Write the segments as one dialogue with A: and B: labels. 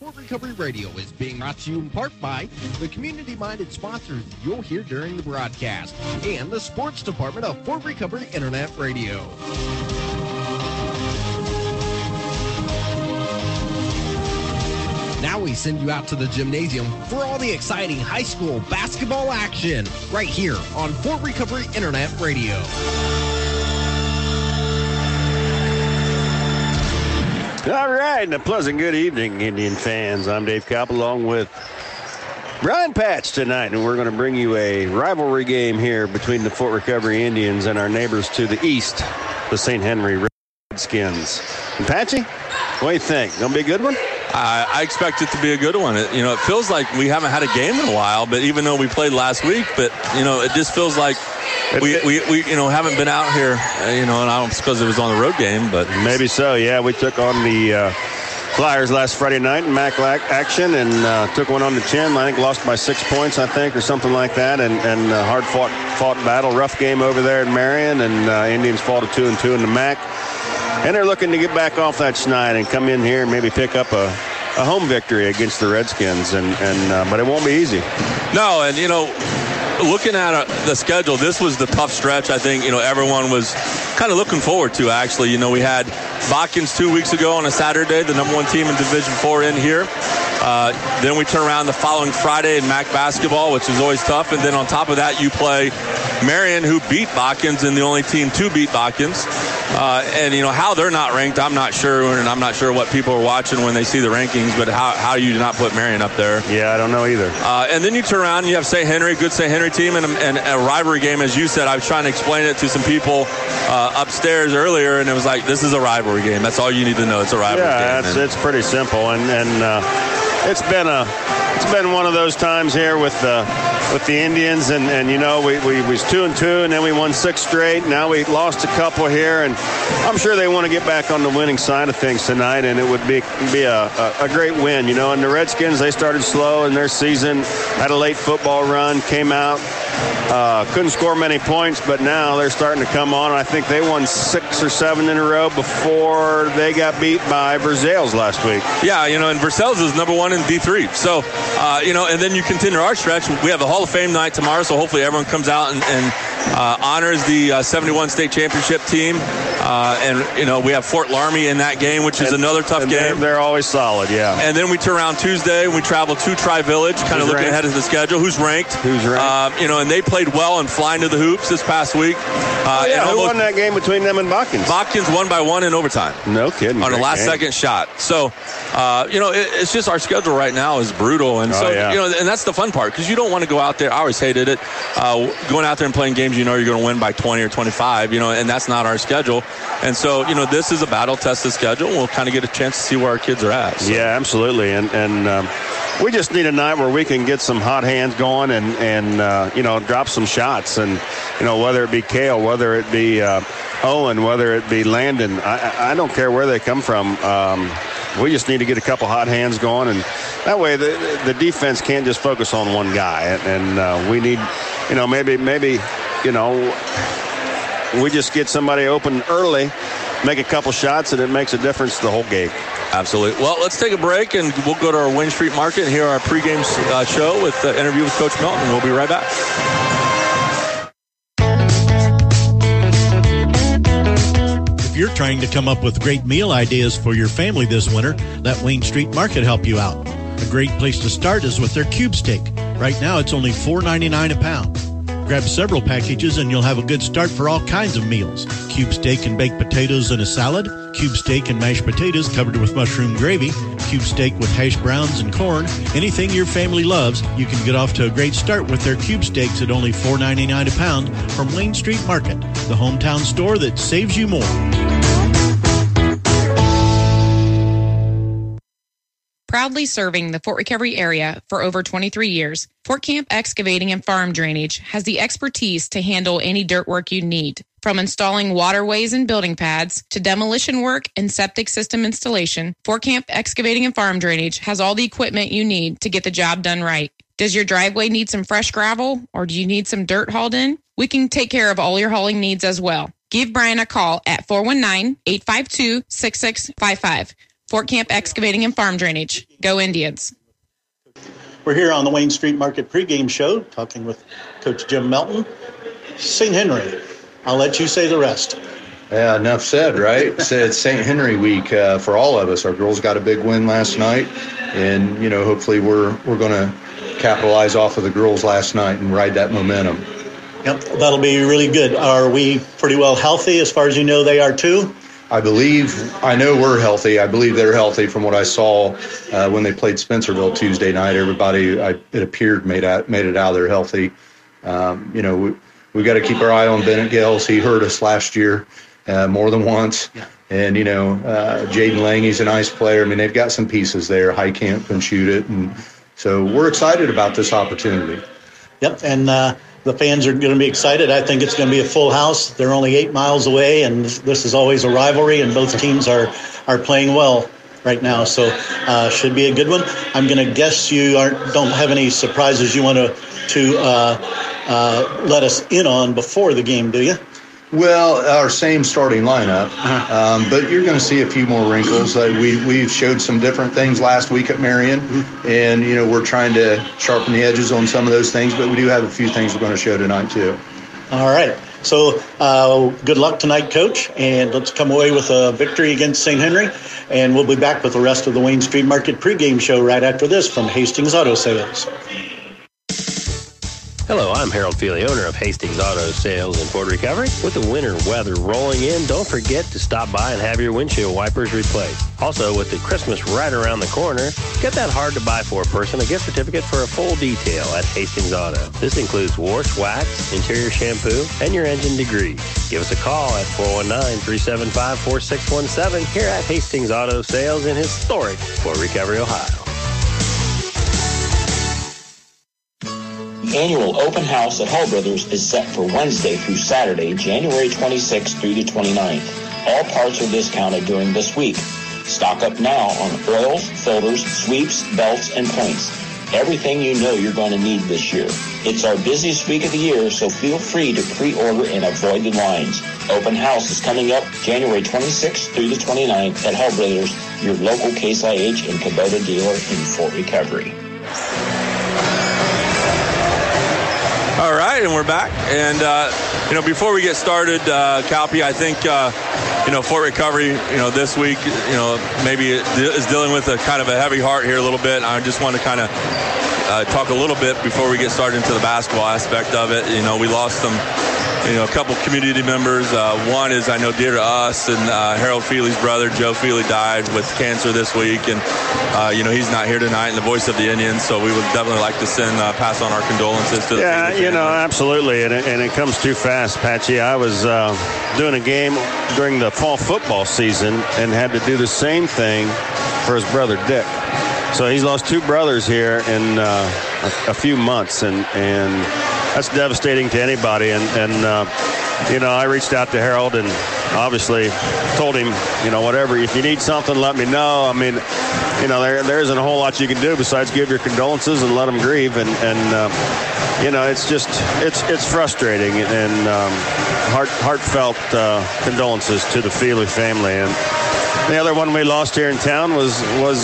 A: Fort Recovery Radio is being brought to you in part by the community-minded sponsors you'll hear during the broadcast and the sports department of Fort Recovery Internet Radio. Now we send you out to the gymnasium for all the exciting high school basketball action right here on Fort Recovery Internet Radio.
B: All right, and a pleasant good evening, Indian fans. I'm Dave Kopp along with Brian Patch tonight, and we're going to bring you a rivalry game here between the Fort Recovery Indians and our neighbors to the east, the St. Henry Redskins. And Patchy, what do you think? Going to be a good one?
C: I expect it to be a good one. It feels like we haven't had a game in a while, but even though we played last week, but, it just feels like we haven't been out here, and I don't suppose it was on the road game, but. Maybe so, yeah. We took on the Flyers last Friday night in MAC action and took one on the chin. I think lost by 6 points, or something like that, and hard fought battle. Rough game over there in Marion, and Indians fall to 2-2 in the MAC. And they're looking to get back off that schneid and come in here and maybe pick up a home victory against the Redskins, but it won't be easy. No, and looking at the schedule, this was the tough stretch. I think everyone was kind of looking forward to. Actually, we had Botkins 2 weeks ago on a Saturday, the number one team in Division IV in here. Then we turn around the following Friday in MAC basketball, which is always tough. And then on top of that, you play Marion, who beat Botkins, and the only team to beat Botkins. And how they're not ranked, I'm not sure, and I'm not sure what people are watching when they see the rankings, but how you do not put Marion up there. Yeah, I don't know either. And then you turn around and you have St. Henry, good St. Henry team, and a rivalry game, as you said. I was trying to explain it to some people upstairs earlier, and it was like, this is a rivalry game. That's all you need to know. It's a rivalry game. Yeah, it's pretty simple, and it's been one of those times here with the Indians, and we was 2-2, and then we won 6 straight. Now we lost a couple here, and I'm sure they want to get back on the winning side of things tonight, and it would be a great win. And the Redskins, they started slow in their season, had a late football run, came out, couldn't score many points, but now they're starting to come on. I think they won 6 or 7 in a row before they got beat by Versailles last week. Yeah, and Versailles is number 1 in D3. So, and then you continue our stretch. We have a Hall of Fame night tomorrow, so hopefully everyone comes out and honors the 71 state championship team. And we have Fort Laramie in that game, which is another tough game. They're always solid, yeah. And then we turn around Tuesday, and we travel to Tri-Village, kind of looking ahead of the schedule. Who's ranked? And they played well and flying to the hoops this past week. Who won that game between them and Botkins? Botkins won by 1 in overtime. No kidding. On a last-second shot. So, it's just our schedule right now is brutal. And and that's the fun part, because you don't want to go out there. I always hated it. Going out there and playing games you're going to win by 20 or 25, and that's not our schedule. And so, this is a battle-tested schedule. We'll kind of get a chance to see where our kids are at. So. Yeah, absolutely. And we just need a night where we can get some hot hands going and drop some shots. And, whether it be Cale, whether it be Owen, whether it be Landon, I don't care where they come from. We just need to get a couple hot hands going, and that way the defense can't just focus on one guy. And we need, maybe we just get somebody open early, make a couple shots, and it makes a difference to the whole game. Absolutely. Well, let's take a break, and we'll go to our Wayne Street Market and hear our pregame show with the interview with Coach Melton. We'll be right back.
D: If you're trying to come up with great meal ideas for your family this winter, let Wayne Street Market help you out. A great place to start is with their cube steak. Right now, it's only $4.99 a pound. Grab several packages and you'll have a good start for all kinds of meals. Cube steak and baked potatoes in a salad, cube steak and mashed potatoes covered with mushroom gravy, cube steak with hash browns and corn. Anything your family loves, you can get off to a great start with their cube steaks at only $4.99 a pound from Wayne Street Market, the hometown store that saves you more.
E: Proudly serving the Fort Recovery area for over 23 years, Fort Camp Excavating and Farm Drainage has the expertise to handle any dirt work you need. From installing waterways and building pads to demolition work and septic system installation, Fort Camp Excavating and Farm Drainage has all the equipment you need to get the job done right. Does your driveway need some fresh gravel, or do you need some dirt hauled in? We can take care of all your hauling needs as well. Give Brian a call at 419-852-6655. Fort Camp Excavating and Farm Drainage. Go Indians.
D: We're here on the Wayne Street Market pregame show talking with Coach Jim Melton. St. Henry, I'll let you say the rest.
F: Yeah, enough said, right? So it's St. Henry week for all of us. Our girls got a big win last night, and, you know, hopefully we're going to capitalize off of the girls last night and ride that momentum.
D: Yep, that'll be really good. Are we pretty well healthy as far as you know they are too?
F: I know we're healthy. I believe they're healthy from what I saw when they played Spencerville Tuesday night. Everybody, it appeared, made it out of there healthy. You know, we got to keep our eye on Bennett Gales. He hurt us last year more than once. Yeah. And, you know, Jaden Lange's a nice player. I mean, they've got some pieces there. Highcamp can shoot it. And so we're excited about this opportunity.
D: Yep, and the fans are going to be excited. I think it's going to be a full house. They're only 8 miles away, and this is always a rivalry, and both teams are playing well right now. So should be a good one. I'm going to guess you don't have any surprises you want to let us in on before the game, do you?
F: Well, our same starting lineup, but you're going to see a few more wrinkles. We've showed some different things last week at Marion, and, you know, we're trying to sharpen the edges on some of those things, but we do have a few things we're going to show tonight too.
D: All right. So good luck tonight, Coach, and let's come away with a victory against St. Henry, and we'll be back with the rest of the Wayne Street Market pregame show right after this from Hastings Auto Sales.
B: Hello, I'm Harold Feely, owner of Hastings Auto Sales in Fort Recovery. With the winter weather rolling in, don't forget to stop by and have your windshield wipers replaced. Also, with the Christmas right around the corner, get that hard-to-buy-for person a gift certificate for a full detail at Hastings Auto. This includes wash, wax, interior shampoo, and your engine degrease. Give us a call at 419-375-4617 here at Hastings Auto Sales in historic Fort Recovery, Ohio.
G: The annual open house at Hall Brothers is set for Wednesday through Saturday, January 26th through the 29th. All parts are discounted during this week. Stock up now on oils, filters, sweeps, belts, and points. Everything you know you're going to need this year. It's our busiest week of the year, so feel free to pre-order and avoid the lines. Open house is coming up January 26th through the 29th at Hall Brothers, your local Case IH and Kubota dealer in Fort Recovery.
C: All right, and we're back. And, you know, before we get started, Calpy, I think, you know, Fort Recovery, you know, this week, you know, maybe is dealing with a kind of a heavy heart here a little bit. I just want to kind of talk a little bit before we get started into the basketball aspect of it. You know, we lost some, you know, a couple community members. One is, I know, dear to us, and Harold Feely's brother, Joe Feely, died with cancer this week, and, you know, he's not here tonight in the voice of the Indians, so we would definitely like to pass on our condolences to the
B: you know, absolutely, and it comes too fast, Patchy. I was doing a game during the fall football season and had to do the same thing for his brother, Dick. So he's lost two brothers here in a few months, and that's devastating to anybody. And you know, I reached out to Harold and obviously told him, you know, whatever, if you need something, let me know. I mean, you know, there isn't a whole lot you can do besides give your condolences and let them grieve. And you know, it's just, it's frustrating, and heartfelt condolences to the Feely family. And the other one we lost here in town was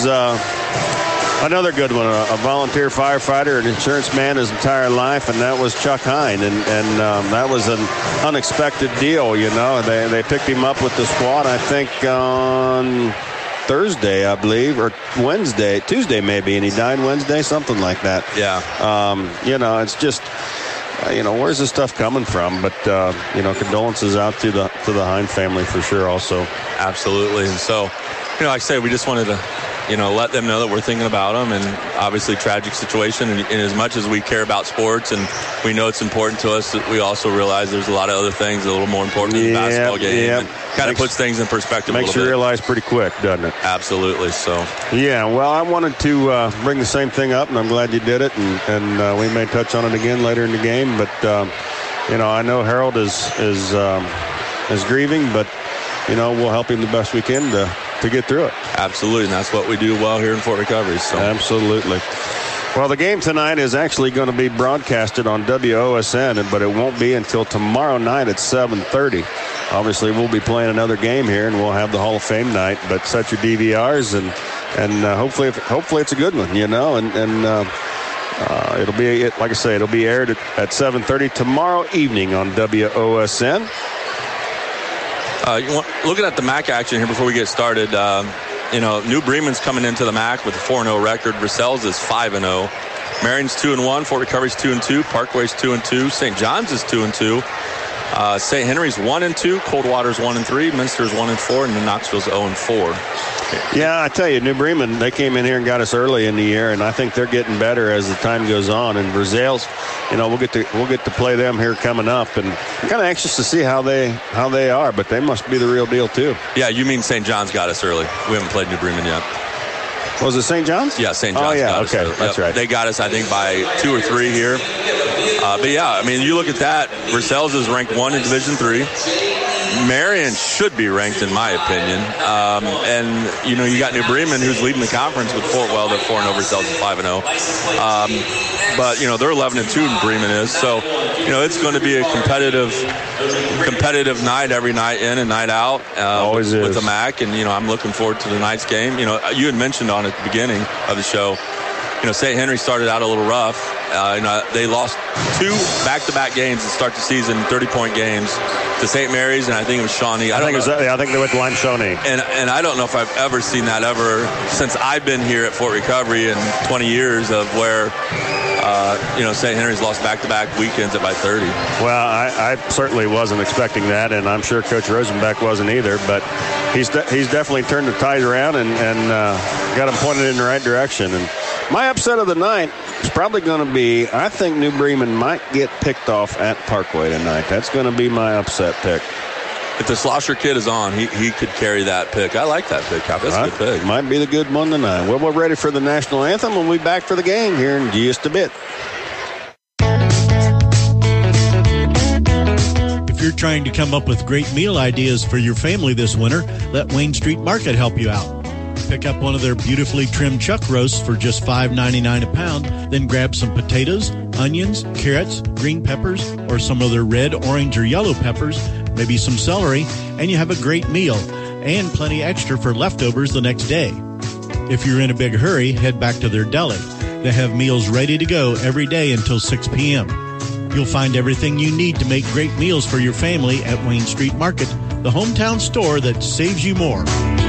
B: another good one, a volunteer firefighter, an insurance man his entire life, and that was Chuck Hine. And that was an unexpected deal, you know. They picked him up with the squad, I think, on Thursday, I believe, or Tuesday maybe, and he died Wednesday, something like that. Yeah. You know, it's just, you know, where's this stuff coming from? But, you know, condolences out to the Hine family for sure also.
C: Absolutely. And so, you know, like I said, we just wanted to, you know, let them know that we're thinking about them, and obviously tragic situation. And as much as we care about sports and we know it's important to us, we also realize there's a lot of other things a little more important than the basketball game. Yeah. Kind of puts things in perspective a little bit.
B: Makes you realize pretty quick, doesn't it?
C: Absolutely. So.
B: Yeah, well, I wanted to bring the same thing up, and I'm glad you did it. And we may touch on it again later in the game. But, you know, I know Harold is grieving, but, you know, we'll help him the best we can to get through it.
C: Absolutely, and that's what we do well here in Fort Recovery. So.
B: Absolutely. Well, the game tonight is actually going to be broadcasted on WOSN, but it won't be until tomorrow night at 7:30. obviously we'll be playing another game here, and we'll have the Hall of Fame night. But set your DVRs, and hopefully it's a good one, and it'll be, like I say, it'll be aired at 7:30 tomorrow evening on WOSN.
C: Looking at the MAC action here before we get started, New Bremen's coming into the MAC with a 4-0 record. Versailles is 5-0. Marion's 2-1. Fort Recovery's 2-2. Parkway's 2-2. St. John's is 2-2. St. Henry's 1-2. Coldwater's 1-3. Minster's 1-4, and then Knoxville's 0-4.
B: Yeah, I tell you, New Bremen, they came in here and got us early in the year, and I think they're getting better as the time goes on. And Versailles, we'll get to play them here coming up, and I'm kind of anxious to see how they are. But they must be the real deal too.
C: Yeah, you mean St. John's got us early? We haven't played New Bremen yet.
B: Was it St. John's?
C: Yeah, St. John's.
B: Oh yeah,
C: got
B: okay,
C: us.
B: that's right.
C: They got us, I think, by 2 or 3 here. But yeah, I mean, you look at that. Versailles is ranked 1 in Division III. Marion should be ranked, in my opinion. And you got New Bremen, who's leading the conference with Fort Well. They're 4-0. Versailles is 5-0. But they're 11-2. Bremen is. So it's going to be a competitive night every night in and night out.
B: Always
C: with
B: is.
C: the MAC, and I'm looking forward to tonight's game. You had mentioned at the beginning of the show. St. Henry started out a little rough. They lost 2 back-to-back games to start the season, 30-point games, to St. Mary's, and I think it was Shawnee.
B: I think they went to Lime Shawnee.
C: And I don't know if I've ever seen that ever since I've been here at Fort Recovery in 20 years of where, St. Henry's lost back-to-back weekends by 30.
B: Well, I certainly wasn't expecting that, and I'm sure Coach Rosenbeck wasn't either, but he's definitely turned the tide around and got them pointed in the right direction. And my upset of the night is probably going to be, I think New Bremen might get picked off at Parkway tonight. That's going to be my upset pick.
C: If the Slosher kid is on, he could carry that pick. I like that pick, Cap. That's a good pick.
B: Might be the good one tonight. Well, we're ready for the national anthem. We'll be back for the game here in just a bit.
D: If you're trying to come up with great meal ideas for your family this winter, let Wayne Street Market help you out. Pick up one of their beautifully trimmed chuck roasts for just $5.99 a pound. Then grab some potatoes, onions, carrots, green peppers, or some of their red, orange, or yellow peppers, maybe some celery, and you have a great meal and plenty extra for leftovers the next day. If you're in a big hurry, head back to their deli. They have meals ready to go every day until 6 p.m. You'll find everything you need to make great meals for your family at Wayne Street Market, the hometown store that saves you more.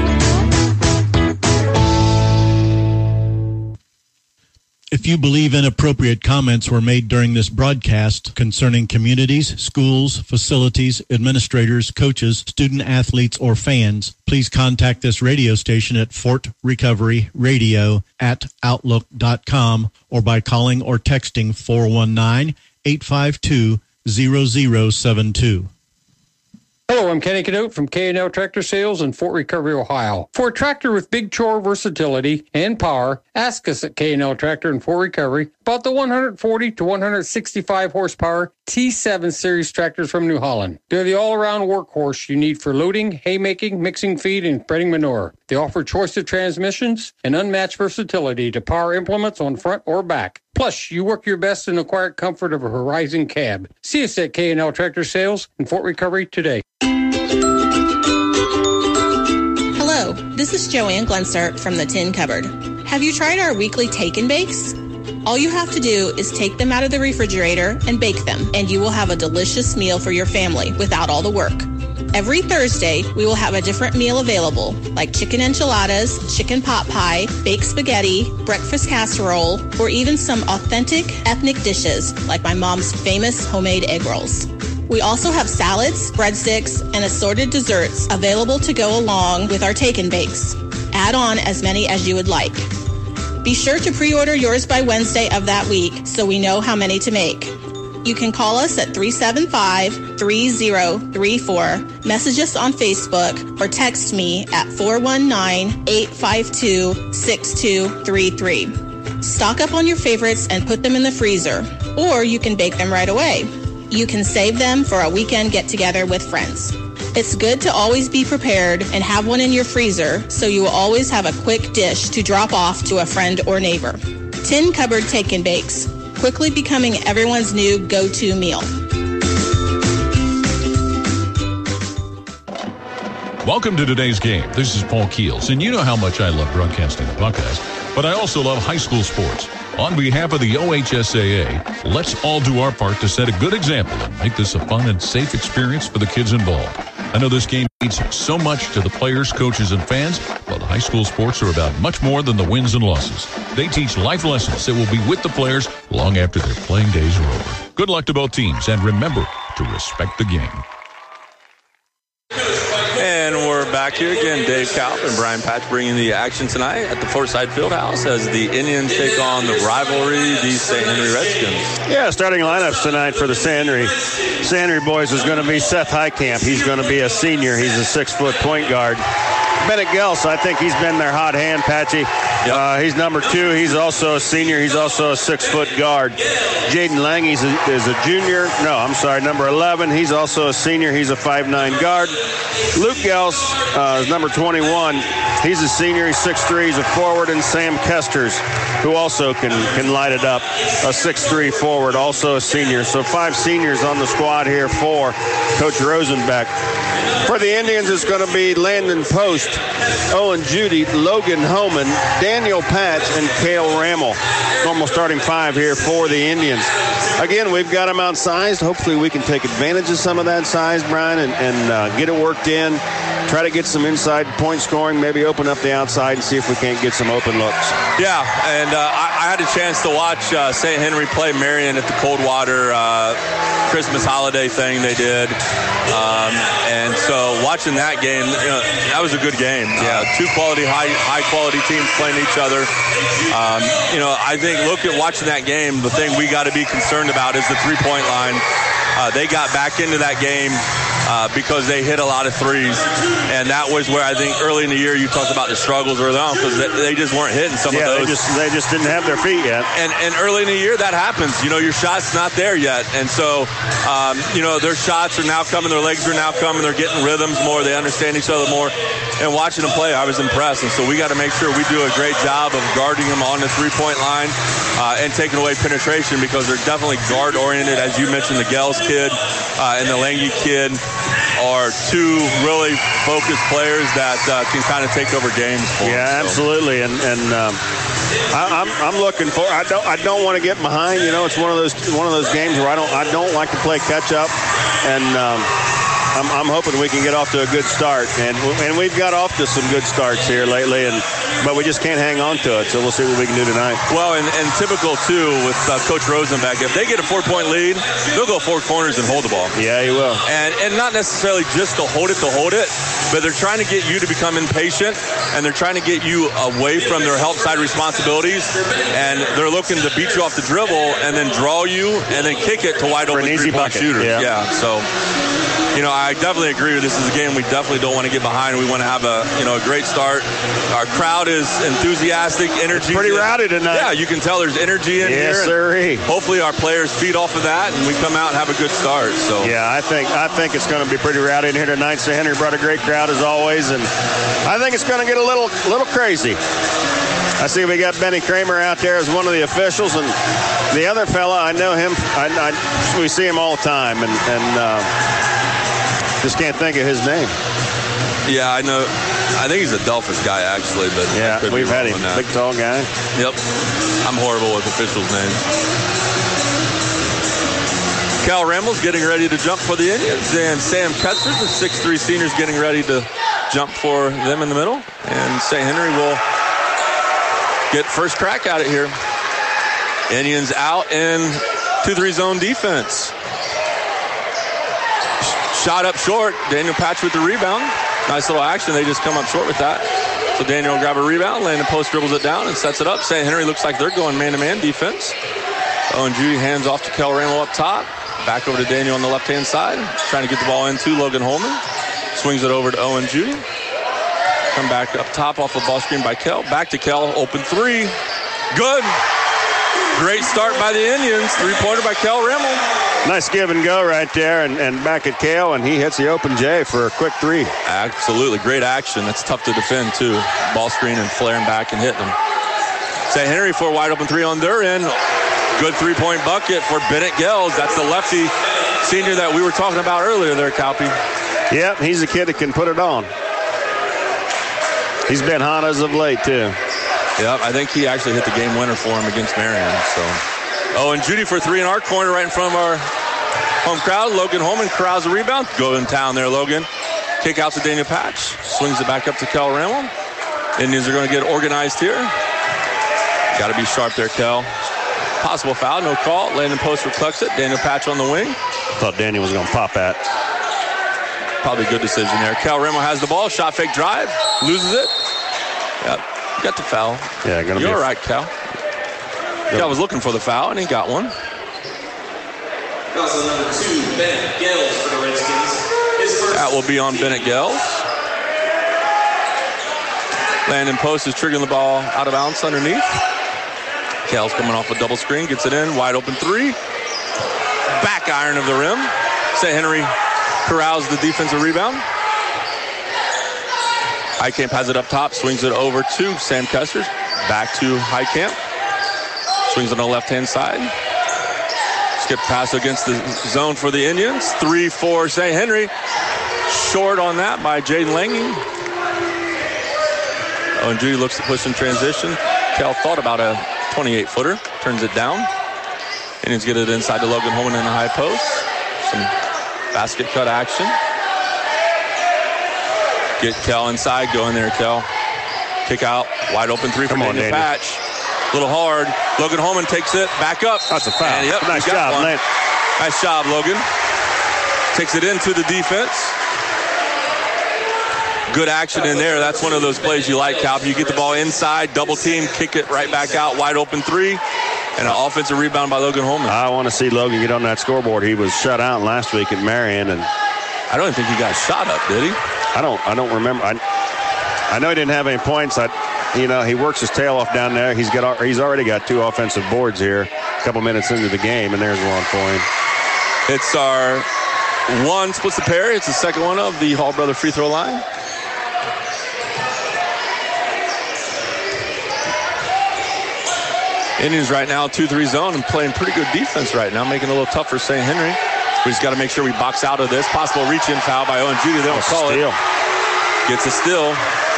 D: If you believe inappropriate comments were made during this broadcast concerning communities, schools, facilities, administrators, coaches, student athletes, or fans, please contact this radio station at fortrecoveryradio@outlook.com or by calling or texting 419-852-0072.
H: Hello, I'm Kenny Canote from K&L Tractor Sales in Fort Recovery, Ohio. For a tractor with big chore versatility and power, ask us at K&L Tractor in Fort Recovery about the 140 to 165 horsepower T7 series tractors from New Holland. They're the all-around workhorse you need for loading, haymaking, mixing feed, and spreading manure. They offer choice of transmissions and unmatched versatility to power implements on front or back. Plus, you work your best in the quiet comfort of a Horizon cab. See us at K&L Tractor Sales in Fort Recovery today.
I: Hello, this is Joanne Glenser from the Tin Cupboard. Have you tried our weekly take and bakes? All you have to do is take them out of the refrigerator and bake them, and you will have a delicious meal for your family without all the work. Every Thursday, we will have a different meal available, like chicken enchiladas, chicken pot pie, baked spaghetti, breakfast casserole, or even some authentic ethnic dishes, like my mom's famous homemade egg rolls. We also have salads, breadsticks, and assorted desserts available to go along with our take and bakes. Add on as many as you would like. Be sure to pre-order yours by Wednesday of that week so we know how many to make. You can call us at 375-3034, message us on Facebook, or text me at 419-852-6233. Stock up on your favorites and put them in the freezer, or you can bake them right away. You can save them for a weekend get-together with friends. It's good to always be prepared and have one in your freezer so you will always have a quick dish to drop off to a friend or neighbor. Tin Cupboard Take and Bakes, quickly becoming everyone's new go-to meal.
J: Welcome to today's game. This is Paul Keels, and you know how much I love broadcasting the Buckeyes, but I also love high school sports. On behalf of the OHSAA, let's all do our part to set a good example and make this a fun and safe experience for the kids involved. I know this game means so much to the players, coaches, and fans, but high school sports are about much more than the wins and losses. They teach life lessons that will be with the players long after their playing days are over. Good luck to both teams, and remember to respect the game.
C: And we're back here again. Dave Kalp and Brian Patch bringing the action tonight at the Forsyth Fieldhouse as the Indians take on the rivalry, the St. Henry Redskins.
B: Yeah, starting lineups tonight for the St. Henry boys is going to be Seth Heitkamp. He's going to be a senior. He's a 6-foot point guard. Bennett Gels, I think he's been their hot hand, Patchy. Yep. He's number 2. He's also a senior. He's also a 6-foot guard. Jaden Lang is a junior. No, I'm sorry, number 11. He's also a senior. He's a 5'9 guard. Luke Gels is number 21. He's a senior. He's 6'3. He's a forward. And Sam Kesters, who also can light it up, a 6'3 forward, also a senior. So 5 seniors on the squad here for Coach Rosenbeck. For the Indians, it's going to be Landon Post, Owen Judy, Logan Homan, Daniel Patch, and Cale Rammel. Normal starting 5 here for the Indians. Again, we've got them outsized. Hopefully we can take advantage of some of that size, Brian, and get it worked in. Try to get some inside point scoring, maybe open up the outside and see if we can't get some open looks.
C: Yeah, and I had a chance to watch St. Henry play Marion at the Coldwater Christmas holiday thing they did. And so watching that game, that was a good game. Yeah, 2 high quality teams playing each other. I think watching that game, the thing we got to be concerned about is the 3-point line. They got back into that game because they hit a lot of threes, and that was where I think early in the year you talked about the struggles early on because they just weren't hitting some of those.
B: They just didn't have their feet yet.
C: And early in the year that happens. Your shot's not there yet, and so their shots are now coming, their legs are now coming, they're getting rhythms more, they understand each other more. And watching them play, I was impressed, and so we got to make sure we do a great job of guarding them on the 3-point line and taking away penetration because they're definitely guard oriented, as you mentioned. The Gels kid and the Lange kid are 2 really focused players that can kind of take over games for them.
B: Absolutely, and I'm looking for. I don't want to get behind. It's one of those games where I don't like to play catch up, and I'm hoping we can get off to a good start, and we've got off to some good starts here lately, but we just can't hang on to it. So we'll see what we can do tonight.
C: Well, and typical too with Coach Rosenbeck, if they get a 4-point lead, they'll go 4 corners and hold the ball.
B: Yeah, he will.
C: And not necessarily just to hold it, but they're trying to get you to become impatient, and they're trying to get you away from their help side responsibilities, and they're looking to beat you off the dribble and then draw you and then kick it to wide open 3-point shooter.
B: Yeah.
C: So. I definitely agree with this. Is a game we definitely don't want to get behind. We want to have a great start. Our crowd is enthusiastic, energy.
B: It's pretty rowdy tonight.
C: Yeah, you can tell there's energy in here.
B: Yes, sir.
C: Hopefully our players feed off of that and we come out and have a good start. So
B: yeah, I think it's going to be pretty rowdy in here tonight. St. Henry brought a great crowd as always, and I think it's going to get a little crazy. I see we got Benny Kramer out there as one of the officials, and the other fella, I know him. We see him all the time, and just can't think of his name.
C: Yeah, I know. I think he's a Delphus guy, actually. But
B: yeah, we've had him. Big, tall guy.
C: Yep. I'm horrible with officials' names. Cal Rammel's getting ready to jump for the Indians. And Sam Kesters, the 6'3 senior, is getting ready to jump for them in the middle. And St. Henry will get first crack at it here. Indians out in 2-3 zone defense. Shot up short. Daniel Patch with the rebound. Nice little action. They just come up short with that. So Daniel will grab a rebound. Landon Post dribbles it down and sets it up. St. Henry looks like they're going man-to-man defense. Owen Judy hands off to Kel Rammel up top. Back over to Daniel on the left-hand side. Trying to get the ball into Logan Holman. Swings it over to Owen Judy. Come back up top off a ball screen by Kel. Back to Kel. Open 3. Good. Great start by the Indians. 3-pointer by Kel Rammel.
B: Nice give and go right there, and back at Cale, and he hits the open J for a quick 3.
C: Absolutely. Great action. That's tough to defend, too. Ball screen and flaring back and hitting them. St. Henry for a wide open 3 on their end. Good 3-point bucket for Bennett Gels. That's the lefty senior that we were talking about earlier there, Calpy.
B: Yep, he's a kid that can put it on. He's been hot as of late, too.
C: Yep, I think he actually hit the game winner for him against Marion. So, and Judy for three in our corner right in front of our home crowd. Logan Holman corrals a rebound. Go in town there, Logan. Kick out to Daniel Patch. Swings it back up to Kel Ramel. Indians are going to get organized here. Got to be sharp there, Kel. Possible foul, no call. Landon Post reflects it. Daniel Patch on the wing.
B: Thought Daniel was going to pop that.
C: Probably a good decision there. Kel Ramel has the ball. Shot fake drive. Loses it. Yep. Got the foul.
B: Yeah, gonna
C: You're all right, Cal. Cal was looking for the foul, and he got one.
K: Also number 2, Bennett Gels for the Redskins.
C: That will be on Bennett Gels. Landon Post is triggering the ball out of bounds underneath. Cal's coming off a double screen, gets it in, wide open three. Back iron of the rim. St. Henry corrals the defensive rebound. Highcamp has it up top, swings it over to Sam Kesters. Back to Highcamp. Swings on the left-hand side. Skip pass against the zone for the Indians. 3-4 St. Henry. Short on that by Jaden Lange. Owen Judy looks to push in transition. Cal thought about a 28-footer. Turns it down. Indians get it inside to Logan Holman in the high post. Some basket cut action. Get Kel inside. Go in there, Kel. Kick out. Wide open three from Daniel Patch. A little hard. Logan Holman takes it. Back up.
B: That's a foul.
C: And, yep,
B: nice job, Lane.
C: Nice job, Logan. Takes it into the defense. Good action in there. That's one of those plays you like, Cal. You get the ball inside, double team, kick it right back out, wide open three, and an offensive rebound by Logan Holman.
B: I want to see Logan get on that scoreboard. He was shut out last week at Marion, and
C: I don't even think he got shot up, did he?
B: I don't remember. I know he didn't have any points. He works his tail off down there. He's already got 2 offensive boards here. A couple minutes into the game, and there's one for him.
C: It's our one splits the pair. It's the second one of the Hall Brother free throw line. Indians right now 2-3 zone and playing pretty good defense right now, making it a little tough for St. Henry. We just got to make sure we box out of this. Possible reach-in foul by Owen Judy. They don't call it. Gets a steal.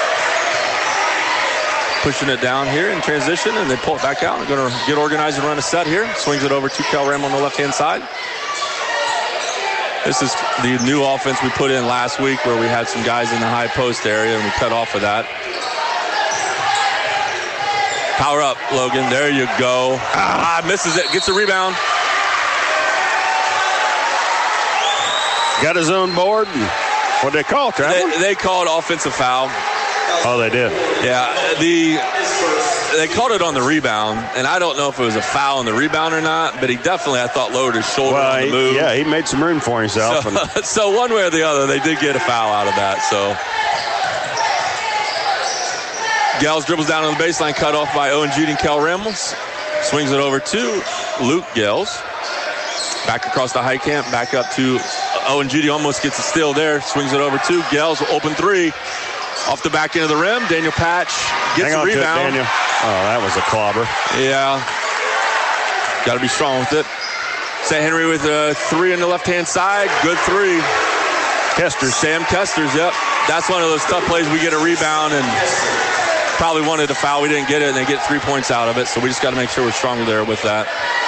C: Pushing it down here in transition, and they pull it back out. They're going to get organized and run a set here. Swings it over to Kel Ram on the left-hand side. This is the new offense we put in last week where we had some guys in the high post area, and we cut off of that. Power up, Logan. There you go. Misses it. Gets a rebound.
B: Got his own board. What'd they call it, Travis?
C: They called offensive foul.
B: Oh, they did?
C: Yeah. They called it on the rebound, and I don't know if it was a foul on the rebound or not, but he definitely, I thought, lowered his shoulder on the move.
B: Yeah, he made some room for himself.
C: So one way or the other, they did get a foul out of that. So Gels dribbles down on the baseline, cut off by Owen Judy and Kel Ramos. Swings it over to Luke Gels. Back across the Highcamp, back up to Owen Judy, almost gets a steal there. Swings it over to Gels, open three. Off the back end of the rim, Daniel Patch gets a rebound.
B: Daniel. Oh, that was a clobber.
C: Yeah. Got to be strong with it. St. Henry with a three on the left-hand side. Good three.
B: Kesters.
C: Sam Kesters, yep. That's one of those tough plays. We get a rebound and probably wanted a foul. We didn't get it, and they get 3 points out of it. So we just got to make sure we're stronger there with that.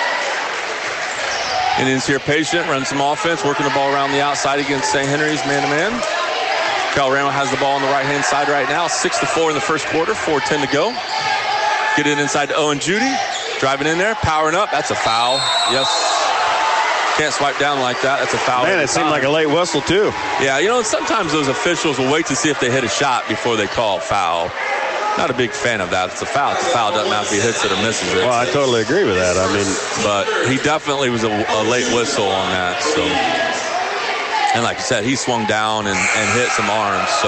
C: Indians here patient, run some offense, working the ball around the outside against St. Henry's man-to-man. Kel Ramo has the ball on the right-hand side right now. 6-4 in the first quarter, 4:10 to go. Get it inside to Owen Judy. Driving in there, powering up. That's a foul. Yes. Can't swipe down like that. That's a foul.
B: Man, it seemed like a late whistle, too.
C: Yeah, sometimes those officials will wait to see if they hit a shot before they call foul. Not a big fan of that. It's a foul. It's a foul. Doesn't matter if he hits it or misses it.
B: Well, I totally agree with that.
C: But he definitely was a late whistle on that, so... And like you said, he swung down and hit some arms, so.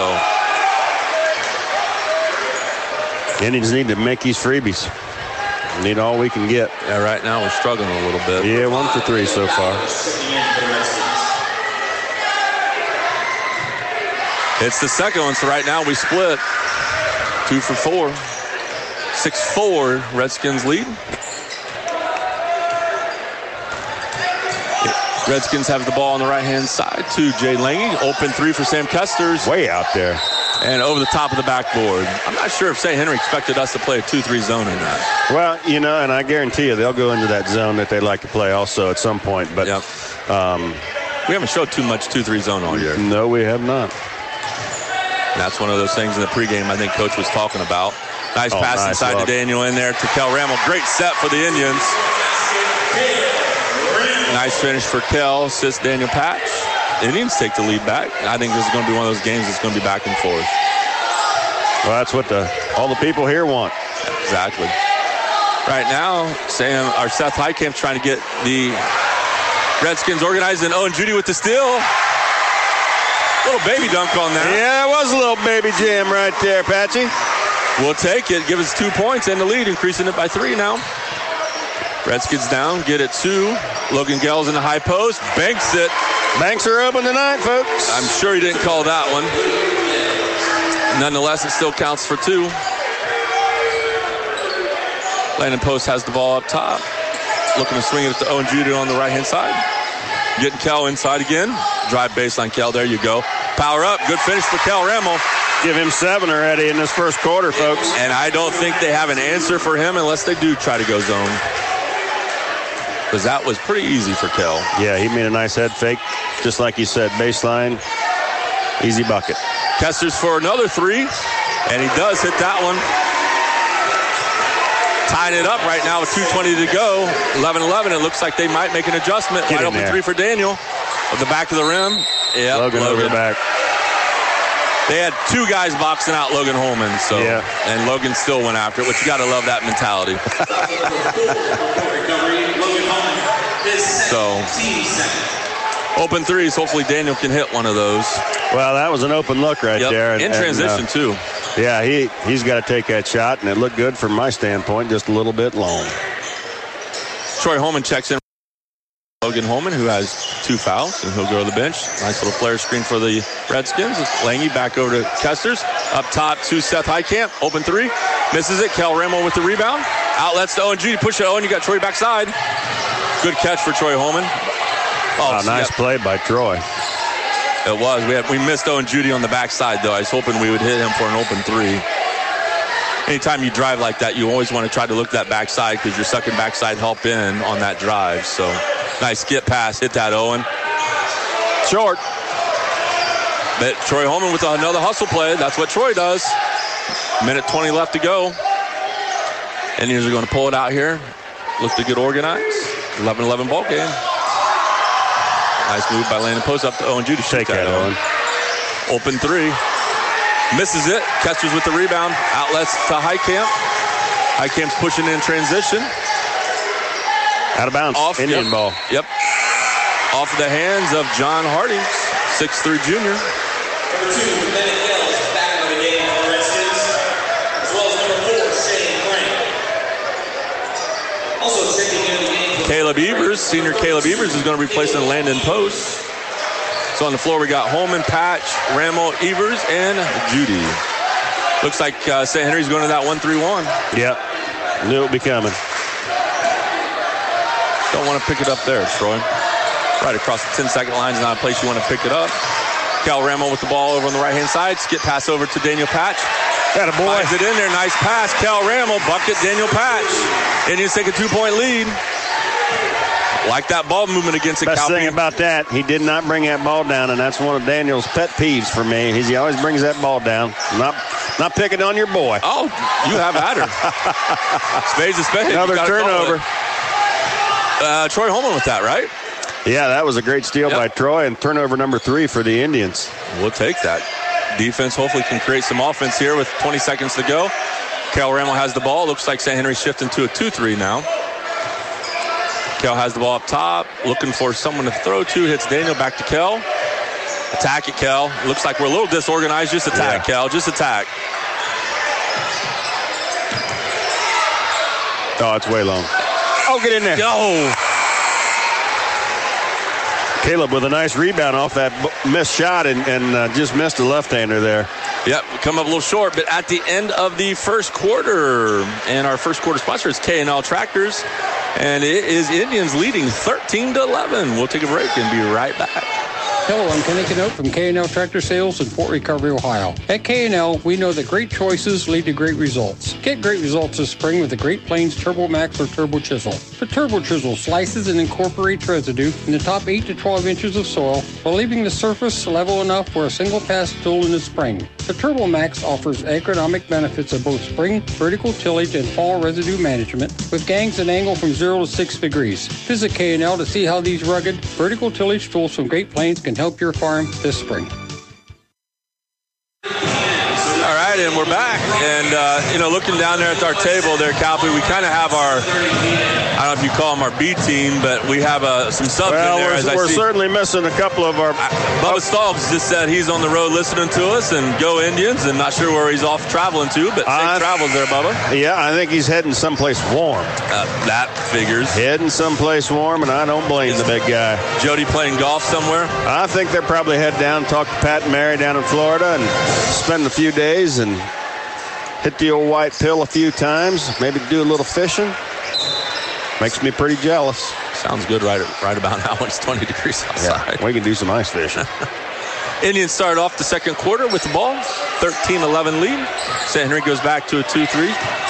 B: Indians need to make these freebies. Need all we can get.
C: Yeah, right now we're struggling a little bit.
B: Yeah, 1 for 3 so far.
C: It's the second one, so right now we split. 2 for 4. 6-4, Redskins lead. Redskins have the ball on the right-hand side to Jay Lange. Open three for Sam Kesters.
B: Way out there.
C: And over the top of the backboard. I'm not sure if St. Henry expected us to play a 2-3 zone or not.
B: Well, you know, and I guarantee you they'll go into that zone that they like to play also at some point. But
C: yep. We haven't showed too much 2-3 zone all year.
B: No, we have not.
C: And that's one of those things in the pregame I think Coach was talking about. Nice pass inside to Daniel in there to Kel Ramel. Great set for the Indians. Nice finish for Kel. Assists Daniel Patch. Indians take the lead back. I think this is going to be one of those games that's going to be back and forth.
B: Well, that's what all the people here want.
C: Exactly. Right now, Seth Heikamp's trying to get the Redskins organized, and Owen Judy with the steal. Little baby dunk on that.
B: Yeah, it was a little baby jam right there, Patchy.
C: We'll take it. Give us 2 points and the lead, increasing it by 3 now. Redskins down, get it 2. Logan Gales in the high post, banks it.
B: Banks are open tonight, folks.
C: I'm sure he didn't call that one. Nonetheless, it still counts for 2. Landon Post has the ball up top. Looking to swing it to Owen Judy on the right-hand side. Getting Kel inside again. Drive baseline, Kel. There you go. Power up. Good finish for Kel Ramel.
B: Give him 7 already in this first quarter, folks.
C: And I don't think they have an answer for him unless they do try to go zone. Because that was pretty easy for Kel.
B: Yeah, he made a nice head fake. Just like you said, baseline, easy bucket.
C: Kesters for another 3. And he does hit that one. Tying it up right now with 2:20 to go. 11-11. It looks like they might make an adjustment. Wide open 3 for Daniel. At the back of the rim. Yeah,
B: Logan over the back.
C: They had 2 guys boxing out Logan Holman, so and Logan still went after it, which you got to love that mentality. So, open 3s. Hopefully Daniel can hit one of those.
B: Well, that was an open look right there.
C: In transition, too.
B: Yeah, he's got to take that shot, and it looked good from my standpoint, just a little bit long.
C: Troy Holman checks in. Logan Holman, who has 2 fouls, and he'll go to the bench. Nice little flare screen for the Redskins. Lange back over to Kesters. Up top to Seth Heikamp. Open 3. Misses it. Kel Ramel with the rebound. Outlets to Owen Judy. Push it, Owen. You got Troy backside. Good catch for Troy Holman.
B: Nice play by Troy.
C: It was. We missed Owen Judy on the backside, though. I was hoping we would hit him for an open 3. Anytime you drive like that, you always want to try to look that backside because you're sucking backside help in on that drive. So, nice skip pass. Hit that, Owen. Short. But Troy Holman with another hustle play. That's what Troy does. 1:20 left to go. Indians are going to pull it out here. Looks to get organized. 11-11 ball game. Nice move by Landon Post up to Owen Judy.
B: Take that, Owen.
C: Open 3. Misses it. Kesters with the rebound. Outlets to Heikamp. Heikamp's pushing in transition.
B: Out of bounds. Indian ball.
C: Yep. Off the hands of John Harding, 6'3" junior.
K: Number 2, Bennett Gales, back into the game for the Redskins, as well as number 4, Shane Frank. Also checking into the game.
C: Caleb Evers, senior Caleb Evers, is going to replace Landon Post. So on the floor we got Holman, Patch, Ramel, Evers, and Judy. Looks like St. Henry's going to that 1-3-1.
B: Yep. Knew it would be coming.
C: Don't want to pick it up there, Troy. Right across the 10-second line is not a place you want to pick it up. Cal Ramel with the ball over on the right-hand side. Skip pass over to Daniel Patch.
B: Got a boy.
C: Finds it in there. Nice pass. Cal Ramel, bucket, Daniel Patch. Indians take a 2-point lead. Like that ball movement against the
B: Best thing about that, he did not bring that ball down, and that's one of Daniel's pet peeves for me. He always brings that ball down. Not picking on your boy.
C: Oh, you have at her. Spade's a spade.
B: Another turnover.
C: Troy Holman with that, right?
B: Yeah, that was a great steal by Troy, and turnover number 3 for the Indians.
C: We'll take that. Defense hopefully can create some offense here with 20 seconds to go. Cal Ramel has the ball. Looks like St. Henry's shifting to a 2-3 now. Kel has the ball up top, looking for someone to throw to. Hits Daniel, back to Kel. Attack it, Kel. Looks like we're a little disorganized. Just attack, Kel. Just attack.
B: Oh, it's way long. Oh, get in there.
C: Yo.
B: Caleb with a nice rebound off that missed shot and just missed a left-hander there.
C: Yep, come up a little short, but at the end of the first quarter, and our first quarter sponsor is K&L Tractors, and it is Indians leading 13-11. We'll take a break and be right back.
H: Hello, I'm Kenny Canote from K&L Tractor Sales in Fort Recovery, Ohio. At K&L, we know that great choices lead to great results. Get great results this spring with the Great Plains Turbo Max or Turbo Chisel. The Turbo Chisel slices and incorporates residue in the top 8 to 12 inches of soil while leaving the surface level enough for a single pass tool in the spring. The Turbo Max offers agronomic benefits of both spring, vertical tillage, and fall residue management with gangs that angle from 0 to 6 degrees. Visit K&L to see how these rugged, vertical tillage tools from Great Plains can help your farm this spring.
C: All right, and we're back. And, looking down there at our table there, Calpy, we kind of have our, I don't know if you call them our B team, but we have some subs in there.
B: We're certainly missing a couple of our...
C: Bubba Stokes just said he's on the road listening to us, and go Indians, and not sure where he's off traveling to, but safe travels there, Bubba.
B: Yeah, I think he's heading someplace warm.
C: That figures.
B: Heading someplace warm, and I don't blame the big guy.
C: Jody playing golf somewhere?
B: I think they're probably head down, talk to Pat and Mary down in Florida, and spend a few days and hit the old white pill a few times, maybe do a little fishing. Makes me pretty jealous.
C: Sounds good right about now when it's 20 degrees outside.
B: Yeah, we can do some ice fishing.
C: Indians start off the second quarter with the ball, 13-11 lead. St. Henry goes back to a 2-3.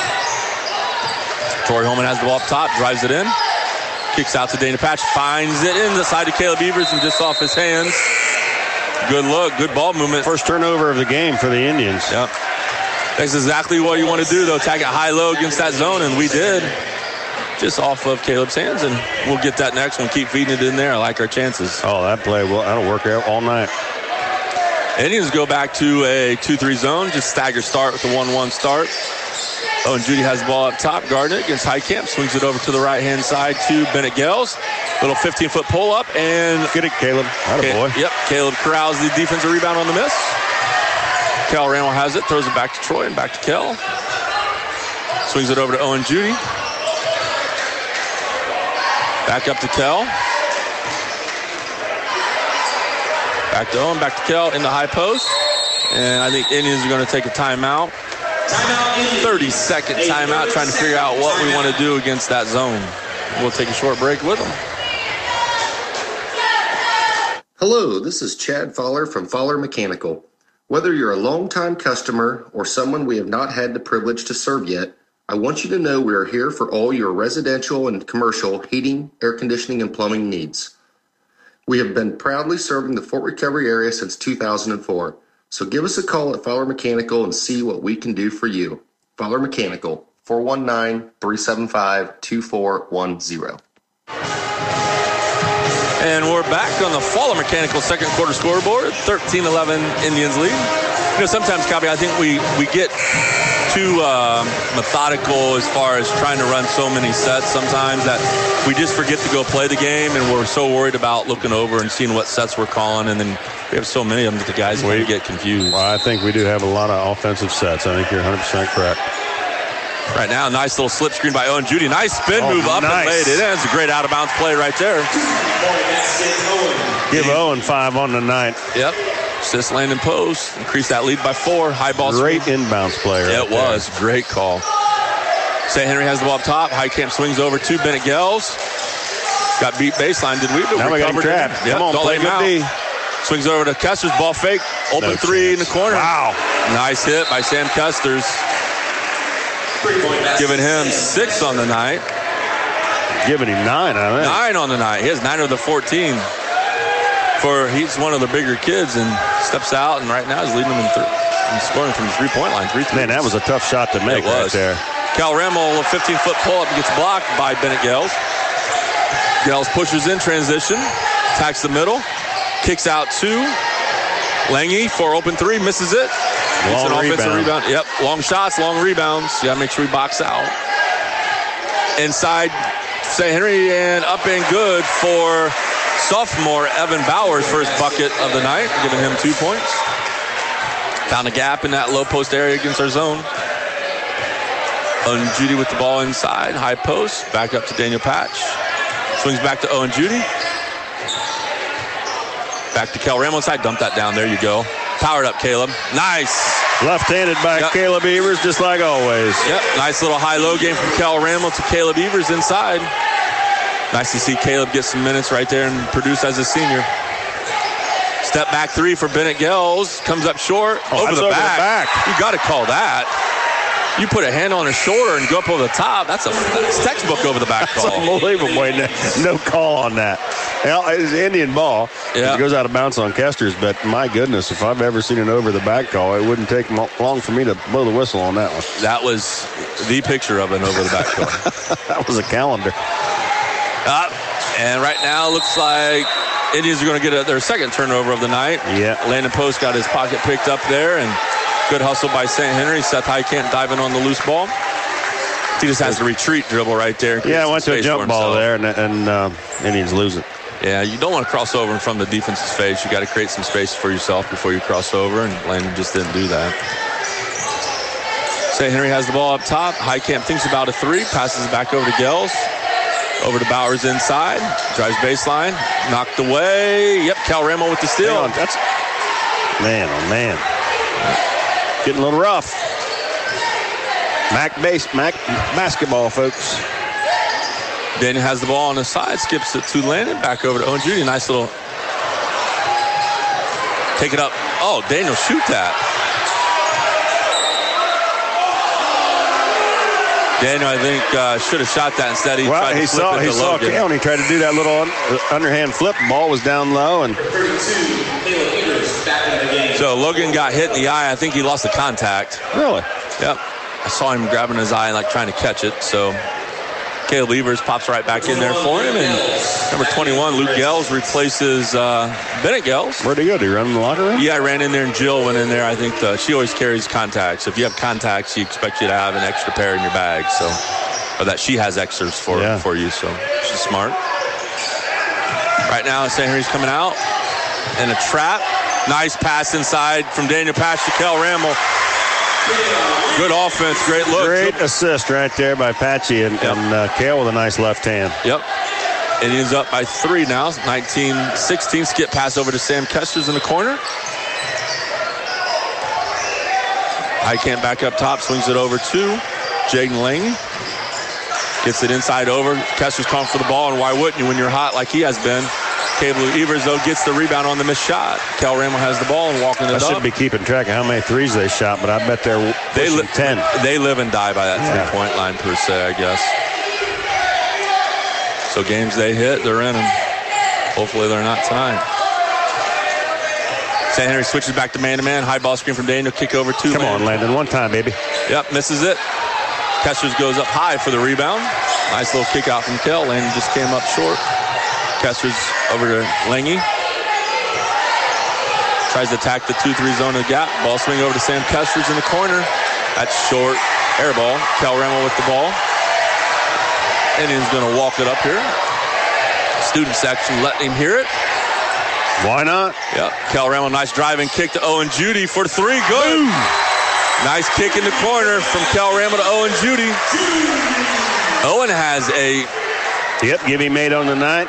C: Troy Holman has the ball up top, drives it in. Kicks out to Dana Patch, finds it in the side to Caleb Evers and just off his hands. Good look, good ball movement.
B: First turnover of the game for the Indians.
C: Yep. That's exactly what you want to do, though. Tag it high-low against that zone, and we did. Just off of Caleb's hands, and we'll get that next one. Keep feeding it in there. I like our chances.
B: Oh, that play, that'll work out all night.
C: Indians go back to a 2-3 zone, just stagger start with the 1-1 start. Owen Judy has the ball up top, guarding it against Heitkamp. Swings it over to the right-hand side to Bennett Gales. Little 15-foot pull-up, and...
B: Get it, Caleb. Attaboy.
C: Yep, Caleb corrals the defensive rebound on the miss. Kel Randall has it, throws it back to Troy and back to Kel. Swings it over to Owen Judy. Back up to Kel. Back to Owen, back to Kel in the high post. And I think Indians are going to take a timeout. 30-second timeout, trying to figure out what we want to do against that zone. We'll take a short break with them.
L: Hello, this is Chad Fowler from Fowler Mechanical. Whether you're a longtime customer or someone we have not had the privilege to serve yet, I want you to know we are here for all your residential and commercial heating, air conditioning, and plumbing needs. We have been proudly serving the Fort Recovery area since 2004, so give us a call at Fowler Mechanical and see what we can do for you. Fowler Mechanical, 419-375-2410.
C: And we're back on the Fowler Mechanical second quarter scoreboard. 13-11 Indians lead. Sometimes, Cobby, I think we get too methodical as far as trying to run so many sets sometimes that we just forget to go play the game, and we're so worried about looking over and seeing what sets we're calling, and then we have so many of them that the guys get confused.
B: Well, I think we do have a lot of offensive sets. I think you're 100% correct.
C: Right now, nice little slip screen by Owen Judy. Nice spin move up and laid it in. It's a great out-of-bounds play right there.
B: Give Owen 5 on the night.
C: Yep. Assist Landon post. Increase that lead by 4. High ball.
B: Great inbounds play right
C: there. It was. Great call. St. Henry has the ball up top. Heitkamp swings over to Bennett Gales. Got beat baseline, did we? But
B: now we got him trapped. Come on, play good D.
C: Swings over to Custer's. Ball fake. Open three in the corner.
B: Wow.
C: Nice hit by Sam Custers. Giving him 6 on the night.
B: Giving him 9, I think.
C: 9 on the night. He has 9 of the 14. He's one of the bigger kids and steps out, and right now he's leading them in scoring from the three-point line. 3
B: Man, that was a tough shot to make right there.
C: Cal Remmel, a 15-foot pull-up, gets blocked by Bennett Gales. Gales pushes in transition, attacks the middle, kicks out 2. Lange for open 3, misses it. It's an offensive rebound. Yep, long shots, long rebounds. You gotta make sure we box out. Inside St. Henry and up and good for sophomore Evan Bowers, first bucket of the night, giving him 2 points. Found a gap in that low post area against our zone. Owen Judy with the ball inside, high post, back up to Daniel Patch. Swings back to Owen Judy. Back to Kel Ramo inside, dump that down, there you go. Powered up, Caleb. Nice.
B: Left-handed by Caleb Evers, just like always.
C: Yep, nice little high-low game from Kel Ramo to Caleb Evers inside. Nice to see Caleb get some minutes right there and produce as a senior. Step back three for Bennett Gales. Comes up short. Over the back. You got to call that. You put a hand on his shoulder and go up over the top. That's textbook over the back call.
B: That's unbelievable. No call on that. Well, it's Indian ball.
C: Yeah.
B: It goes out of bounds on Kester's, but my goodness, if I've ever seen an over the back call, it wouldn't take long for me to blow the whistle on that one.
C: That was the picture of an over the back call.
B: That was a calendar.
C: And right now, looks like Indians are going to get their second turnover of the night.
B: Yeah.
C: Landon Post got his pocket picked up there, and good hustle by St. Henry. Seth Highcamp diving on the loose ball. He just has to retreat dribble right there.
B: Yeah, went to a jump ball there, and Indians lose it.
C: Yeah, you don't want to cross over in front of the defense's face. You got to create some space for yourself before you cross over, and Landon just didn't do that. St. Henry has the ball up top. Highcamp thinks about a three, passes it back over to Gels. Over to Bowers inside. Drives baseline. Knocked away. Yep, Cal Ramo with the steal.
B: That's man, oh man. Getting a little rough. Mac basketball, folks.
C: Daniel has the ball on the side. Skips it to Landon. Back over to Owen Judy. Nice little. Take it up. Oh, Daniel, shoot that. Daniel, I think, should have shot that instead. He saw
B: Cal, and he tried to do that little underhand flip. Ball was down low, and
C: so Logan got hit in the eye. I think he lost the contact.
B: Really?
C: Yep. I saw him grabbing his eye and trying to catch it. So Caleb Evers pops right back in there for him, and number 21, Luke Gels, replaces Bennett Gels.
B: Where'd he go? Did he run in the locker room?
C: Yeah, I ran in there, and Jill went in there. I think she always carries contacts. If you have contacts, she expects you to have an extra pair in your bag, or that she has extras for you. So she's smart. Right now, St. Henry's coming out in a trap. Nice pass inside from Daniel Patch to Kel Ramel. Good offense, great look.
B: Great assist right there by Patchy and Kale with a nice left hand.
C: Yep. Indians up by 3 now. 19-16. Skip pass over to Sam Kesters in the corner. Highcamp back up top, swings it over to Jaden Lange. Gets it inside over. Kesters calling for the ball, and why wouldn't you when you're hot like he has been? Caleb Evers, though, gets the rebound on the missed shot. Cal Ramel has the ball and walking it up.
B: I should be keeping track of how many threes they shot, but I bet they're pushing 10.
C: They live and die by that three-point line, per se, I guess. So games they hit, they're in them. Hopefully they're not tonight. St. Henry switches back to man-to-man. High ball screen from Daniel. Kick over to
B: Come on, Landon. One time, baby.
C: Yep, misses it. Kesters goes up high for the rebound. Nice little kick out from Kel. Landon just came up short. Kesters over to Lange. Tries to attack the 2-3 zone of the gap. Ball swing over to Sam Kesters in the corner. That's short. Air ball. Cal Ramel with the ball. Indians going to walk it up here. Student section letting him hear it.
B: Why not?
C: Yep. Cal Ramel, nice driving kick to Owen Judy for 3. Good. Boom. Nice kick in the corner from Cal Ramel to Owen Judy. Owen has a...
B: Yep, give him 8 on the night.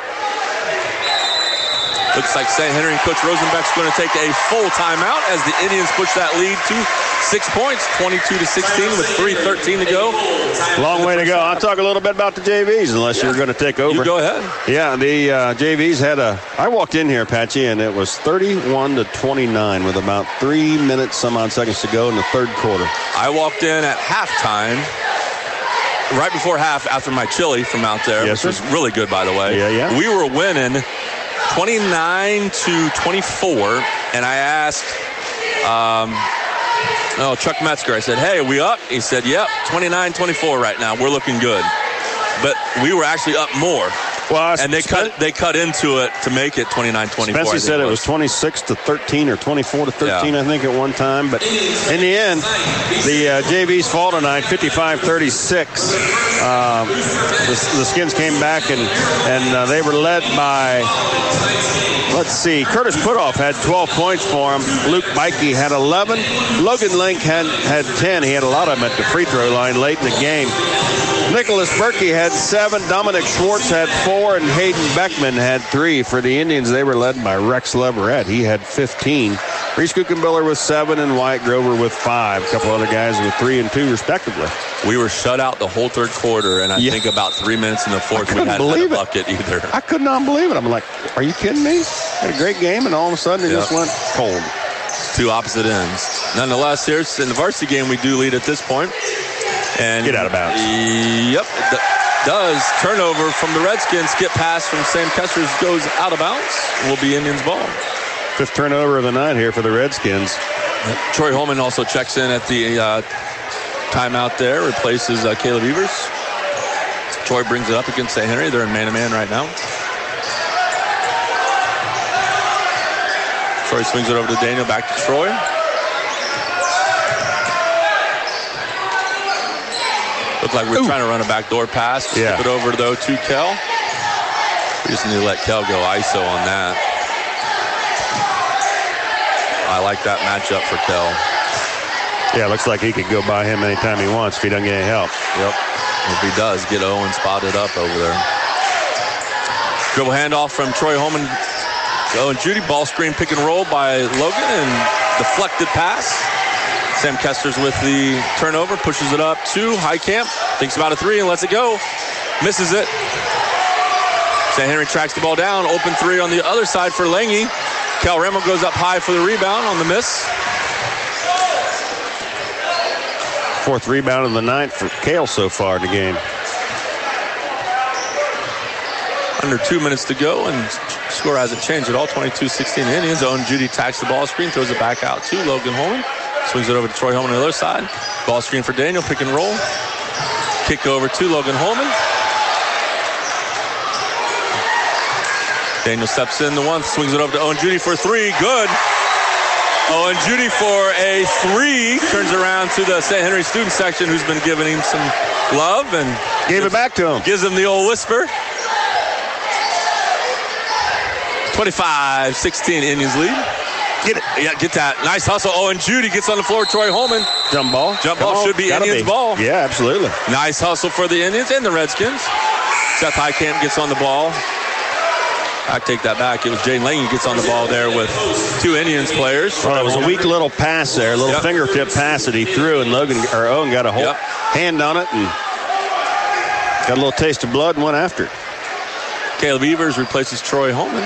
C: Looks like St. Henry and Coach Rosenbeck's going to take a full timeout as the Indians push that lead to 6 points, 22-16 with 3:13 to go.
B: Long way to go. I'll talk a little bit about the JVs unless you're going to take over.
C: You go ahead.
B: Yeah, the JVs had I walked in here, Patchy, and it was 31-29 with about 3 minutes, some odd seconds to go in the third quarter.
C: I walked in at halftime. Right before half, after my chili from out there, which was really good, by the way.
B: Yeah.
C: We were winning 29-24, and I asked Chuck Metzger. I said, "Hey, are we up?" He said, "Yep, 29-24 right now. We're looking good." But we were actually up more.
B: Well,
C: and they cut into it to make it 29-24.
B: Spencer said it was 26-13 or 24-13, I think, at one time. But in the end, the JVs fall tonight, 55-36. The Skins came back and they were led by, let's see, Curtis Putoff had 12 points for him. Luke Bikey had 11. Logan Link had 10. He had a lot of them at the free throw line late in the game. Nicholas Berkey had 7. Dominic Schwartz had 4. And Hayden Beckman had 3. For the Indians, they were led by Rex Leverett. He had 15. Reese Kuchenbiller with 7 and Wyatt Grover with 5. A couple other guys with 3 and 2 respectively.
C: We were shut out the whole third quarter, and I think about 3 minutes in the fourth we hadn't had a bucket either.
B: I could not believe it. I'm like, are you kidding me? Had a great game, and all of a sudden it just went cold.
C: Two opposite ends. Nonetheless, here's in the varsity game, we do lead at this point. And
B: get out of bounds.
C: Yep, does. Turnover from the Redskins. Skip pass from Sam Kessers goes out of bounds. Will be Indians ball.
B: 5th turnover of the night here for the Redskins.
C: Troy Holman also checks in at the timeout there, replaces Caleb Evers. Troy brings it up against St. Henry. They're in man-to-man right now. Troy swings it over to Daniel, back to Troy. Looked like we're trying to run a backdoor pass. Skip it over, though, to Kell. We just need to let Kell go ISO on that. I like that matchup for Kell.
B: Yeah, looks like he could go by him anytime he wants if he doesn't get any help.
C: Yep. If he does, get Owen spotted up over there. Dribble handoff from Troy Holman. Owen Judy, ball screen pick and roll by Logan, and deflected pass. Sam Kesters with the turnover, pushes it up to Highcamp. Thinks about a 3 and lets it go. Misses it. St. Henry tracks the ball down. Open 3 on the other side for Lange. Cal Remmel goes up high for the rebound on the miss.
B: 4th rebound of the night for Cale so far in the game.
C: Under 2 minutes to go, and score hasn't changed at all. 22-16 Indians. Owen Judy tacks the ball screen, throws it back out to Logan Holman. Swings it over to Troy Holman on the other side. Ball screen for Daniel, pick and roll. Kick over to Logan Holman. Daniel steps in the 1, swings it over to Owen Judy for 3. Good. Owen Judy for a 3. Turns around to the St. Henry student section, who's been giving him some love, and
B: gave it back to him.
C: Gives him the old whisper. 25-16 Indians lead.
B: Get it.
C: Yeah, get that. Nice hustle. Owen Judy gets on the floor. Troy Holman.
B: Jump ball.
C: Jump ball should be Indians ball.
B: Yeah, absolutely.
C: Nice hustle for the Indians and the Redskins. Seth Highcamp gets on the ball. I take that back. It was Jane Lange who gets on the ball there with 2 Indians players.
B: Well, it was a weak little pass there, a little fingertip pass that he threw, and Owen got a whole hand on it and got a little taste of blood and went after it.
C: Caleb Evers replaces Troy Holman.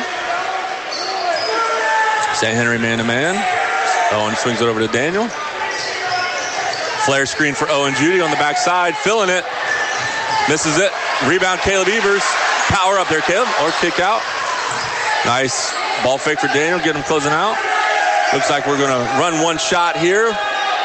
C: St. Henry man-to-man. Owen swings it over to Daniel. Flare screen for Owen Judy on the backside, filling it. Misses it. Rebound, Caleb Evers. Power up there, Caleb, or kick out. Nice ball fake for Daniel, get him closing out. Looks like we're going to run one shot here.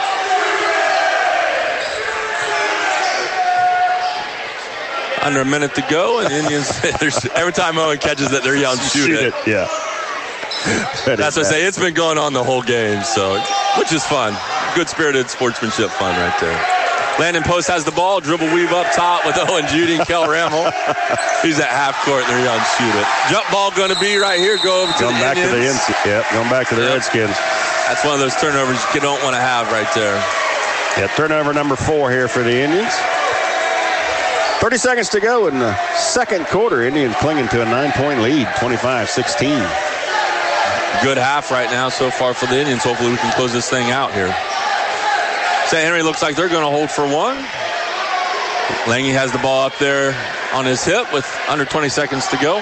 C: Under a minute to go, and the Indians, every time Owen catches it, they're yelling, shoot it.
B: Yeah.
C: That's what I say. It's been going on the whole game, so which is fun. Good-spirited sportsmanship fun right there. Landon Post has the ball, dribble weave up top with Owen Judy and Kel Remmel. He's at half court, and they're yelling, shoot it. Jump ball going to be right here. Go over to
B: going
C: the
B: back
C: Indians.
B: Going back to the Redskins.
C: That's one of those turnovers you don't want to have right there.
B: Yeah, turnover number 4 here for the Indians. 30 seconds to go in the second quarter. Indians clinging to a 9-point lead, 25-16.
C: Good half right now so far for the Indians. Hopefully we can close this thing out here. St. Henry looks like they're going to hold for 1. Lange has the ball up there on his hip with under 20 seconds to go.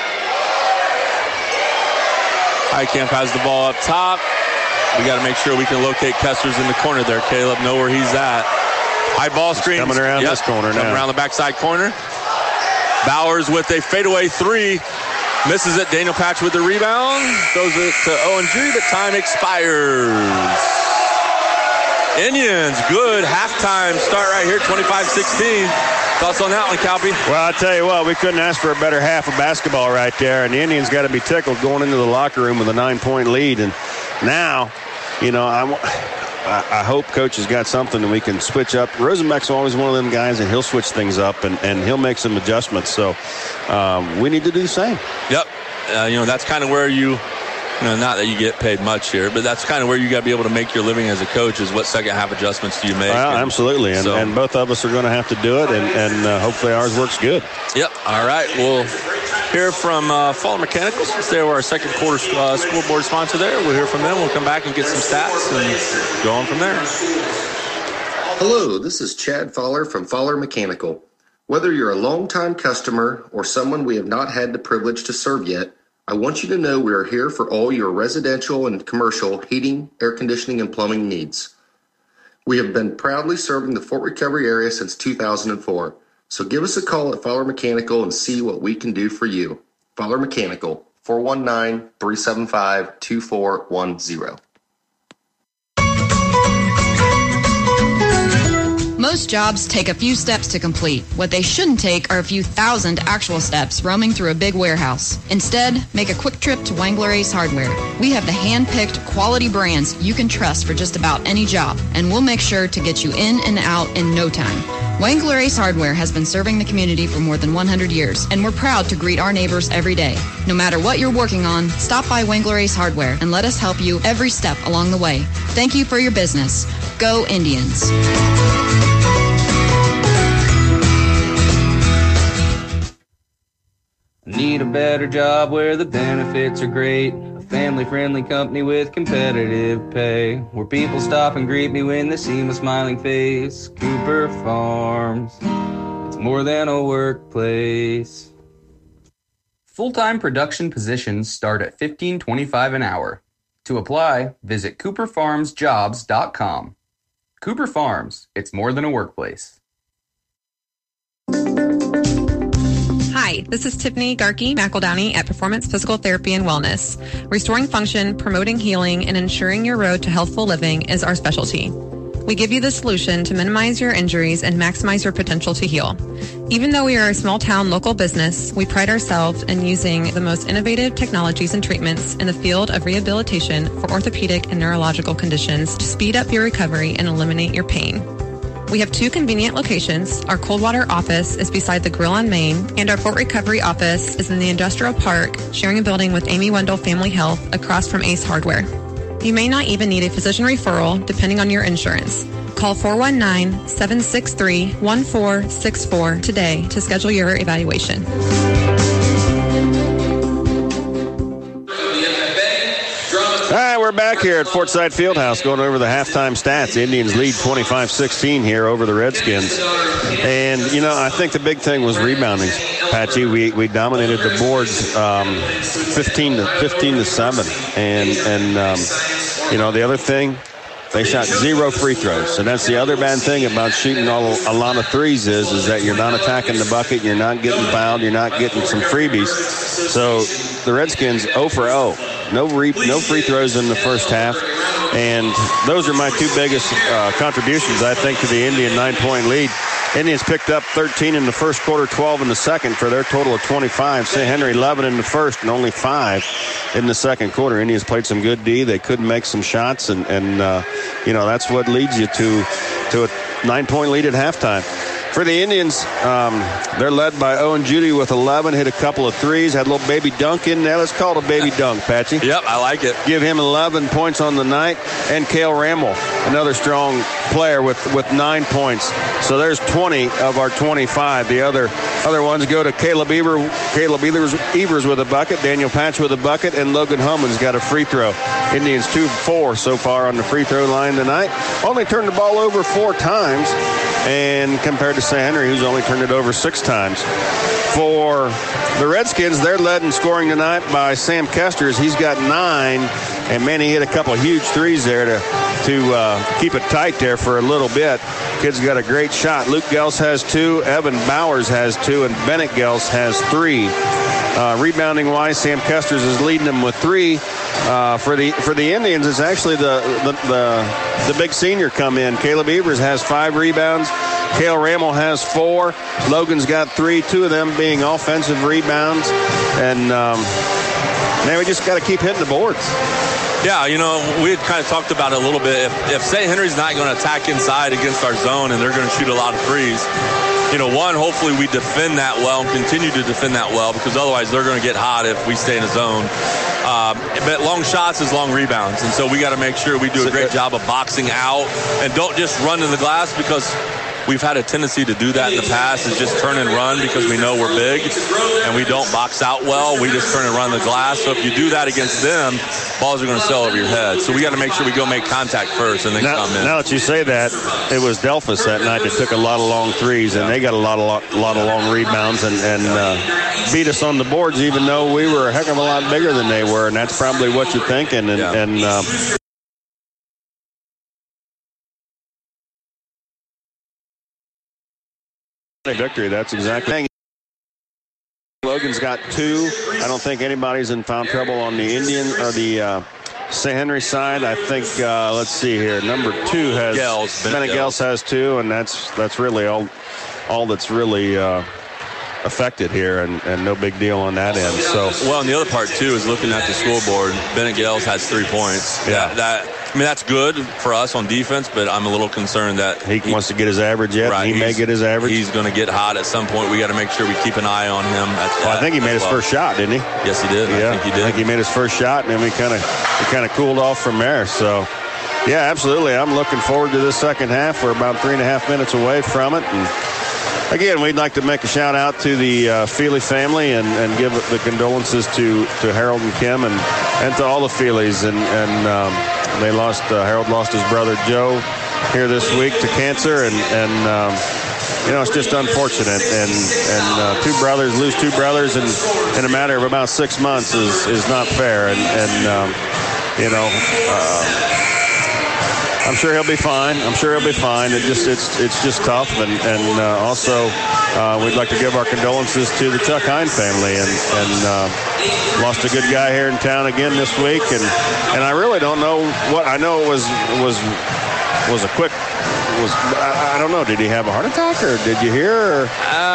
C: Highcamp has the ball up top. We got to make sure we can locate Kessers in the corner there. Caleb, know where he's at. High ball screen.
B: Coming around this corner now.
C: Coming around the backside corner. Bowers with a fadeaway 3. Misses it. Daniel Patch with the rebound. Goes it to Owen Judy, but time expires. Indians, good halftime start right here, 25-16. Thoughts on that one, Calpe?
B: Well, I'll tell you what, we couldn't ask for a better half of basketball right there, and the Indians got to be tickled going into the locker room with a 9-point lead. And now, you know, I hope Coach has got something that we can switch up. Rosenbeck's always one of them guys, and he'll switch things up, and he'll make some adjustments. So we need to do the same.
C: Yep. You know, that's kind of where not that you get paid much here, but that's kind of where you got to be able to make your living as a coach is what second half adjustments do you make.
B: Well, absolutely. And both of us are going to have to do it, and hopefully ours works good.
C: Yep. All right. We'll hear from Fowler Mechanical, since they were our second quarter scoreboard sponsor there. We'll hear from them. We'll come back and get some stats and go on from there.
L: Hello, this is Chad Fowler from Fowler Mechanical. Whether you're a longtime customer or someone we have not had the privilege to serve yet, I want you to know we are here for all your residential and commercial heating, air conditioning, and plumbing needs. We have been proudly serving the Fort Recovery area since 2004, so give us a call at Fowler Mechanical and see what we can do for you. Fowler Mechanical, 419-375-2410.
M: Most jobs take a few steps to complete. What they shouldn't take are a few thousand actual steps roaming through a big warehouse. Instead, make a quick trip to Wangler Ace Hardware. We have the hand-picked quality brands you can trust for just about any job, and we'll make sure to get you in and out in no time. Wangler Ace Hardware has been serving the community for more than 100 years, and we're proud to greet our neighbors every day. No matter what you're working on, stop by Wangler Ace Hardware and let us help you every step along the way. Thank you for your business. Go Indians.
N: Need a better job where the benefits are great. A family-friendly company with competitive pay. Where people stop and greet me when they see my smiling face. Cooper Farms. It's more than a workplace. Full-time production positions start at $15.25 an hour. To apply, visit CooperFarmsJobs.com. Cooper Farms. It's more than a workplace.
O: Hi, this is Tiffany Garkey McEldowney at Performance Physical Therapy and Wellness. Restoring function, promoting healing, and ensuring your road to healthful living is our specialty. We give you the solution to minimize your injuries and maximize your potential to heal. Even though we are a small-town local business, we pride ourselves in using the most innovative technologies and treatments in the field of rehabilitation for orthopedic and neurological conditions to speed up your recovery and eliminate your pain. We have 2 convenient locations. Our Coldwater office is beside the Grill on Main, and our Fort Recovery office is in the Industrial Park, sharing a building with Amy Wendell Family Health across from Ace Hardware. You may not even need a physician referral, depending on your insurance. Call 419-763-1464 today to schedule your evaluation.
B: All right, we're back here at Fortside Fieldhouse going over the halftime stats. The Indians lead 25-16 here over the Redskins. And, you know, I think the big thing was rebounding, Patchy. We dominated the boards 15 to 7. And you know, the other thing, they shot 0 free throws. And that's the other bad thing about shooting a lot of threes is that you're not attacking the bucket, you're not getting fouled, you're not getting some freebies. So the Redskins 0 for 0. No free throws in the first half. And those are my 2 biggest contributions, I think, to the Indian 9-point lead. Indians picked up 13 in the first quarter, 12 in the second for their total of 25. St. Henry 11 in the first and only 5 in the second quarter. Indians played some good D. They couldn't make some shots, and you know, that's what leads you to a 9-point lead at halftime. For the Indians, they're led by Owen Judy with 11, hit a couple of threes, had a little baby dunk in there. Let's call it a baby dunk, Patchy.
C: Yep, I like it. Give
B: him 11 points on the night. And Cale Ramel, another strong player with 9 points. So there's 20 of our 25. The other ones go to Caleb Evers with a bucket, Daniel Patch with a bucket, and Logan Hummans got a free throw. Indians 2-4 so far on the free throw line tonight. Only turned the ball over 4 times. And compared to St. Henry, who's only turned it over 6 times. For the Redskins, they're led in scoring tonight by Sam Kesters. He's got 9, and man, he hit a couple of huge threes there to keep it tight there for a little bit. Kid's got a great shot. Luke Gels has 2, Evan Bowers has 2, and Bennett Gels has 3. Rebounding-wise, Sam Kesters is leading them with 3. For the Indians, it's actually the big senior come in. Caleb Evers has 5 rebounds. Cale Ramel has 4. Logan's got 3, 2 of them being offensive rebounds. And man, we just got to keep hitting the boards.
C: Yeah, you know, we had kind of talked about it a little bit. If St. Henry's not going to attack inside against our zone and they're going to shoot a lot of threes, you know, hopefully we defend that well and continue to defend that well, because otherwise they're going to get hot if we stay in a zone. But long shots is long rebounds, and so we got to make sure we do a great job of boxing out and don't just run to the glass, because we've had a tendency to do that in the past, is just turn and run because we know we're big and we don't box out well. We just turn and run the glass. So if you do that against them, balls are going to sail over your head. So we got to make sure we go make contact first and then come in.
B: Now that you say that, it was Delphus that night that took a lot of long threes, and they got a lot of long rebounds and beat us on the boards, even though we were a heck of a lot bigger than they were, and that's probably what you're thinking. Victory, that's exactly. Logan's got 2. I don't think anybody's in foul trouble on the Indian or the St. Henry side. I think, let's see here, number 2 has Bennett Gels has 2, and that's really all that's really affected here, and no big deal on that end. So,
C: well, and the other part too is looking at the scoreboard. Bennett Gels has 3 points.
B: Yeah,
C: that's good for us on defense, but I'm a little concerned that
B: he wants to get his average yet. Right, he may get his average.
C: He's going to get hot at some point. We got to make sure we keep an eye on him.
B: I think he made his first shot, didn't he?
C: Yes, he did.
B: Yeah,
C: I think he did.
B: I think he made his first shot, and then we kind of cooled off from there. So, yeah, absolutely. I'm looking forward to this second half. We're about 3.5 minutes away from it, and again, we'd like to make a shout out to the Feely family and give the condolences to Harold and Kim and to all the Feelys. And they lost, Harold lost his brother Joe here this week to cancer. And it's just unfortunate. And 2 brothers, lose 2 brothers in a matter of about 6 months is not fair. I'm sure he'll be fine. It's just tough, and also we'd like to give our condolences to the Chuck Hine family, and lost a good guy here in town again this week, and I really don't know what. I know it was a quick. I don't know. Did he have a heart attack, or did you hear? Or?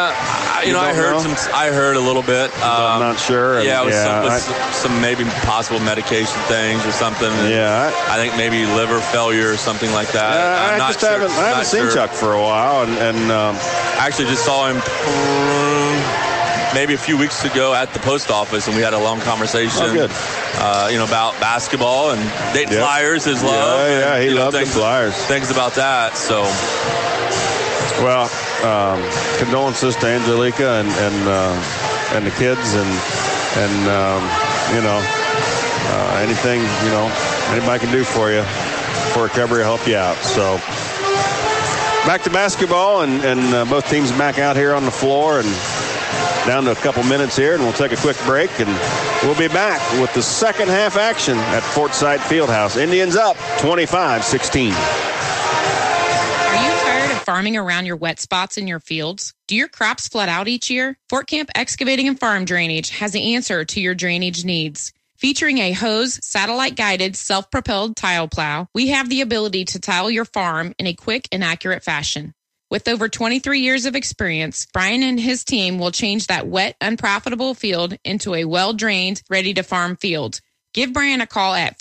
C: I heard a little bit.
B: I'm not sure.
C: With some maybe possible medication things or something. I think maybe liver failure or something like that.
B: I haven't seen Chuck for a while, and
C: I actually just saw him maybe a few weeks ago at the post office, and we had a long conversation.
B: Oh, good.
C: About basketball and Dayton Flyers, his love.
B: Yeah, he loves the Flyers.
C: Things about that. So,
B: well, condolences to Angelica and the kids, and anything anybody can do for you for recovery will help you out. So, back to basketball, and both teams back out here on the floor, and down to a couple minutes here, and we'll take a quick break, and we'll be back with the second half action at Fort Sight Fieldhouse. Indians up 25-16.
E: Are you tired of farming around your wet spots in your fields? Do your crops flood out each year? Fort Camp Excavating and Farm Drainage has the answer to your drainage needs. Featuring a hose, satellite-guided, self-propelled tile plow, we have the ability to tile your farm in a quick and accurate fashion. With over 23 years of experience, Brian and his team will change that wet, unprofitable field into a well-drained, ready-to-farm field. Give Brian a call at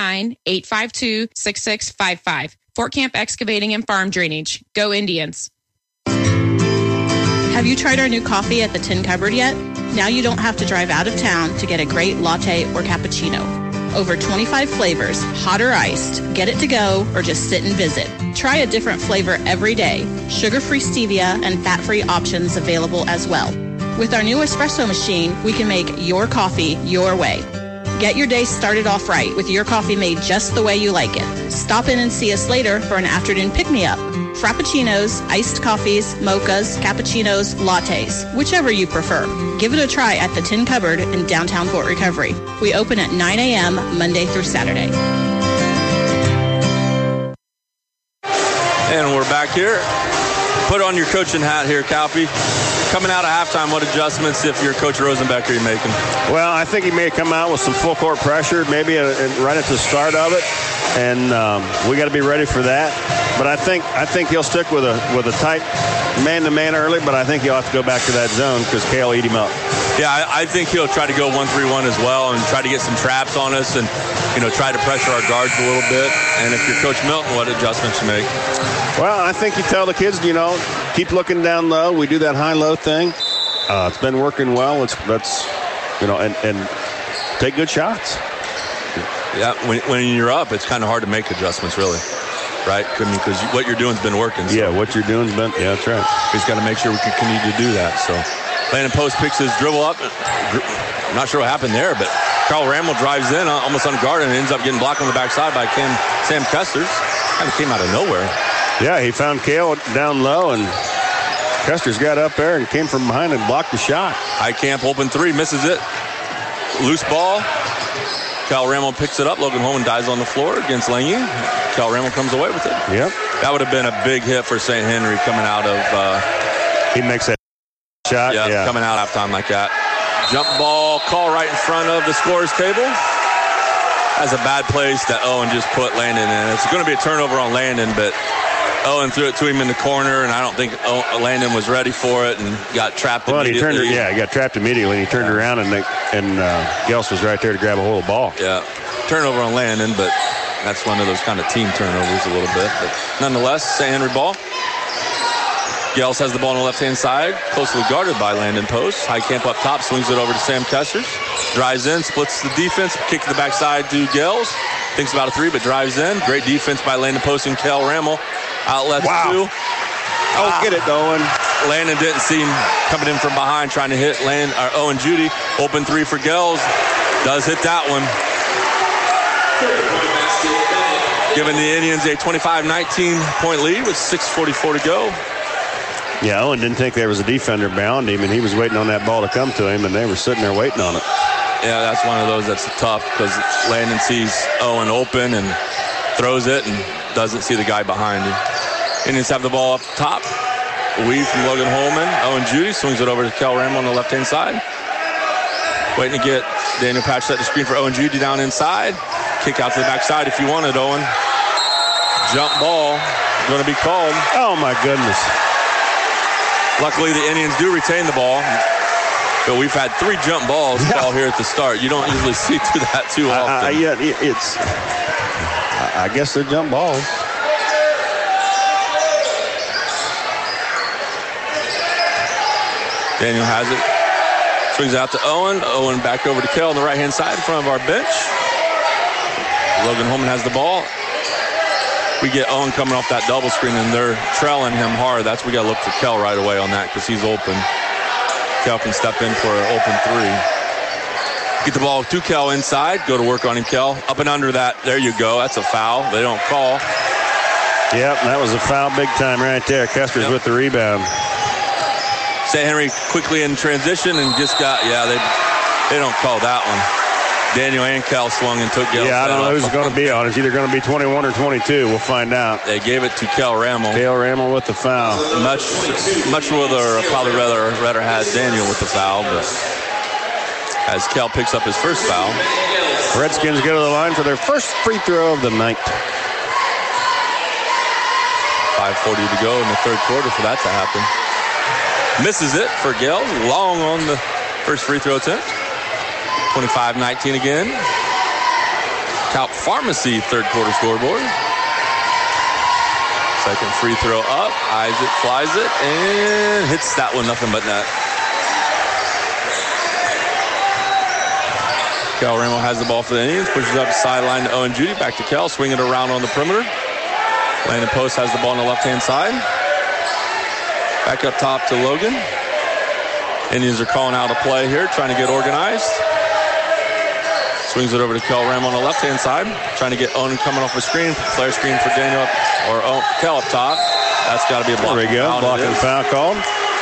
E: 419-852-6655. Fort Camp Excavating and Farm Drainage. Go Indians.
I: Have you tried our new coffee at the Tin Cupboard yet? Now you don't have to drive out of town to get a great latte or cappuccino. Over 25 flavors, hot or iced. Get it to go or just sit and visit. Try a different flavor every day. Sugar-free stevia and fat-free options available as well. With our new espresso machine, we can make your coffee your way. Get your day started off right with your coffee made just the way you like it. Stop in and see us later for an afternoon pick-me-up. Frappuccinos, iced coffees, mochas, cappuccinos, lattes, whichever you prefer. Give it a try at the Tin Cupboard in downtown Fort Recovery. We open at 9 a.m. Monday through Saturday.
C: And we're back here. Put on your coaching hat here, Calpy. Coming out of halftime, what adjustments, if you're Coach Rosenbeck, are you making?
B: Well, I think he may come out with some full court pressure, maybe right at the start of it, and we got to be ready for that. But I think he'll stick with a tight man-to-man early, but I think he'll have to go back to that zone because Kale eat him up.
C: Yeah, I think he'll try to go 1-3-1 as well and try to get some traps on us and try to pressure our guards a little bit. And if you're Coach Milton, what adjustments you make?
B: Well, I think you tell the kids, keep looking down low. We do that high-low thing. It's been working well. And take good shots.
C: Yeah, when you're up, it's kind of hard to make adjustments, really. right? I mean, because what you're doing's been working. So.
B: Yeah, what you're doing's been, that's right.
C: We've got to make sure we can continue to do that. So Landon Post picks his dribble up. I'm not sure what happened there, but Carl Ramel drives in almost unguarded and ends up getting blocked on the backside by Sam Custers. Kind of came out of nowhere.
B: Yeah, he found Kale down low, and Custers got up there and came from behind and blocked the shot.
C: Highcamp open three, misses it. Loose ball. Cal Ramel picks it up. Logan Holman dies on the floor against Lange. Cal Ramel comes away with it.
B: Yep.
C: That would have been a big hit for St. Henry coming out of...
B: he makes that shot. Yeah,
C: coming out halftime like that. Jump ball call right in front of the scorer's table. That's a bad place that Owen just put Landon in. It's going to be a turnover on Landon, but Owen threw it to him in the corner, and I don't think Landon was ready for it and got trapped immediately.
B: He got trapped immediately. He turned around, and Gels was right there to grab a hold of the ball.
C: Yeah, turnover on Landon, but that's one of those kind of team turnovers a little bit. But nonetheless, St. Henry ball. Gels has the ball on the left-hand side, closely guarded by Landon Post. Highcamp up top, swings it over to Sam Custers. Drives in, splits the defense, kick to the backside to Gels. Thinks about a three, but drives in. Great defense by Landon Post and Kel Ramel. Outlets two.
B: Get it, Owen.
C: Landon didn't see him coming in from behind, trying to hit Owen Judy. Open three for Gels. Does hit that one. Giving the Indians a 25-19 point lead with 6:44 to go.
B: Yeah, Owen didn't think there was a defender behind him, and he was waiting on that ball to come to him, and they were sitting there waiting on it.
C: Yeah, that's one of those that's tough because Landon sees Owen open and throws it and doesn't see the guy behind him. Indians have the ball up top. A weave from Logan Holman. Owen Judy swings it over to Kel Ramel on the left-hand side. Waiting to get Daniel Patch set the screen for Owen Judy down inside. Kick out to the backside if you want it, Owen. Jump ball going to be called.
B: Oh, my goodness.
C: Luckily, the Indians do retain the ball. But we've had 3 jump balls called here at the start. You don't usually see that too often.
B: I guess they're jump balls.
C: Daniel has it. Swings out to Owen. Owen back over to Kel on the right-hand side in front of our bench. Logan Holman has the ball. We get Owen coming off that double screen, and they're trailing him hard. That's we got to look for Kel right away on that because he's open. Kel can step in for an open three. Get the ball to Kel inside. Go to work on him, Kel. Up and under that. There you go. That's a foul. They don't call.
B: Yep, that was a foul big time right there. Custers with the rebound.
C: St. Henry quickly in transition and just got, they don't call that one. Daniel and Kel swung and took Gels.
B: Yeah, I don't know who's going to be on. It's either going to be 21 or 22. We'll find out.
C: They gave it to Kel Ramel.
B: Kel Ramel with the foul.
C: Much probably rather had Daniel with the foul, but as Kel picks up his first foul.
B: Redskins go to the line for their first free throw of the night.
C: 5:40 to go in the third quarter for that to happen. Misses it for Gels. Long on the first free throw attempt. 25-19 again. Calc Pharmacy third quarter scoreboard. Second free throw up. Isaac flies it and hits that one. Nothing but net. Kel Ramel has the ball for the Indians. Pushes up the sideline to Owen Judy. Back to Kel. Swing it around on the perimeter. Landon Post has the ball on the left-hand side. Back up top to Logan. Indians are calling out a play here, trying to get organized. Swings it over to Kel Ramel on the left-hand side. Trying to get Owen coming off a screen. Flare screen for Daniel or Kel up top. That's got to be a block.
B: There we go. Blocking foul called.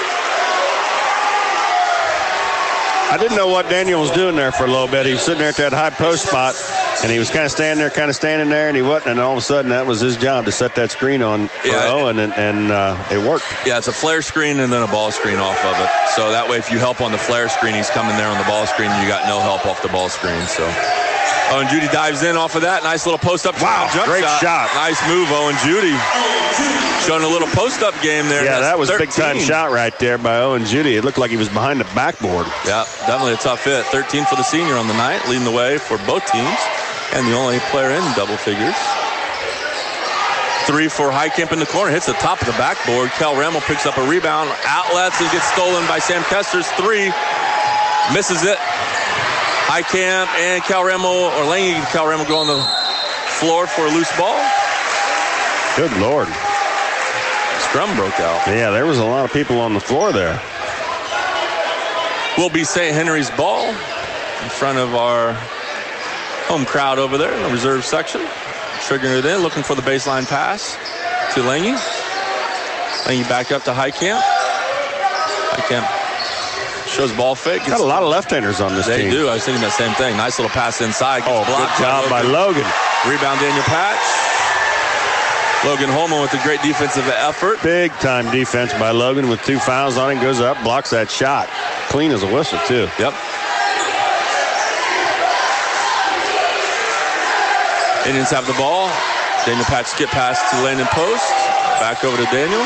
B: I didn't know what Daniel was doing there for a little bit. He was sitting there at that high post spot, and he was kind of standing there, and he wasn't. And all of a sudden, that was his job to set that screen on for Owen, and it worked.
C: Yeah, it's a flare screen and then a ball screen off of it. So that way, if you help on the flare screen, he's coming there on the ball screen. You got no help off the ball screen. So Owen Judy dives in off of that. Nice little post-up.
B: Wow, great shot.
C: Nice move, Owen Judy. Showing a little post-up game there.
B: Yeah, that was a big-time shot right there by Owen Judy. It looked like he was behind the backboard.
C: Yeah, definitely a tough hit. 13 for the senior on the night, leading the way for both teams, and the only player in double figures. 3 for Highcamp in the corner. Hits the top of the backboard. Kel Ramel picks up a rebound. Outlets and gets stolen by Sam Custers. 3. Misses it. Highcamp and Kel Ramel, or Lange and Kel Ramel go on the floor for a loose ball.
B: Good Lord.
C: Scrum broke out.
B: Yeah, there was a lot of people on the floor there.
C: Will be St. Henry's ball in front of our home crowd over there in the reserve section. Triggering it in, looking for the baseline pass to Lange. Lange back up to Heitkamp. Heitkamp shows ball fake.
B: Got a lot of left-handers on this team.
C: They do. I was thinking that same thing. Nice little pass inside.
B: Oh, good job by Logan.
C: Rebound Daniel Patch. Logan Holman with a great defensive effort.
B: Big-time defense by Logan with 2 fouls on him. Goes up, blocks that shot. Clean as a whistle, too.
C: Yep. Indians have the ball. Daniel Patch skip pass to Landon Post. Back over to Daniel.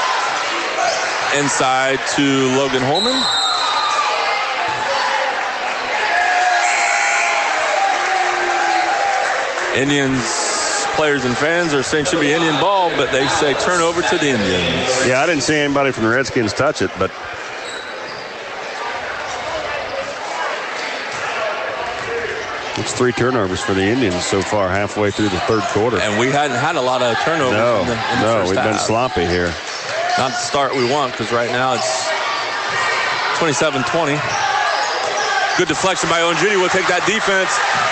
C: Inside to Logan Holman. Indians players and fans are saying should be Indian ball, but they say turn over to the Indians.
B: Yeah, I didn't see anybody from the Redskins touch it, but it's 3 turnovers for the Indians so far, halfway through the third quarter.
C: And we hadn't had a lot of turnovers in the first
B: we've
C: half.
B: been sloppy here.
C: Not the start we want, because right now it's 27-20. Good deflection by Owen Judy. We'll take that defense.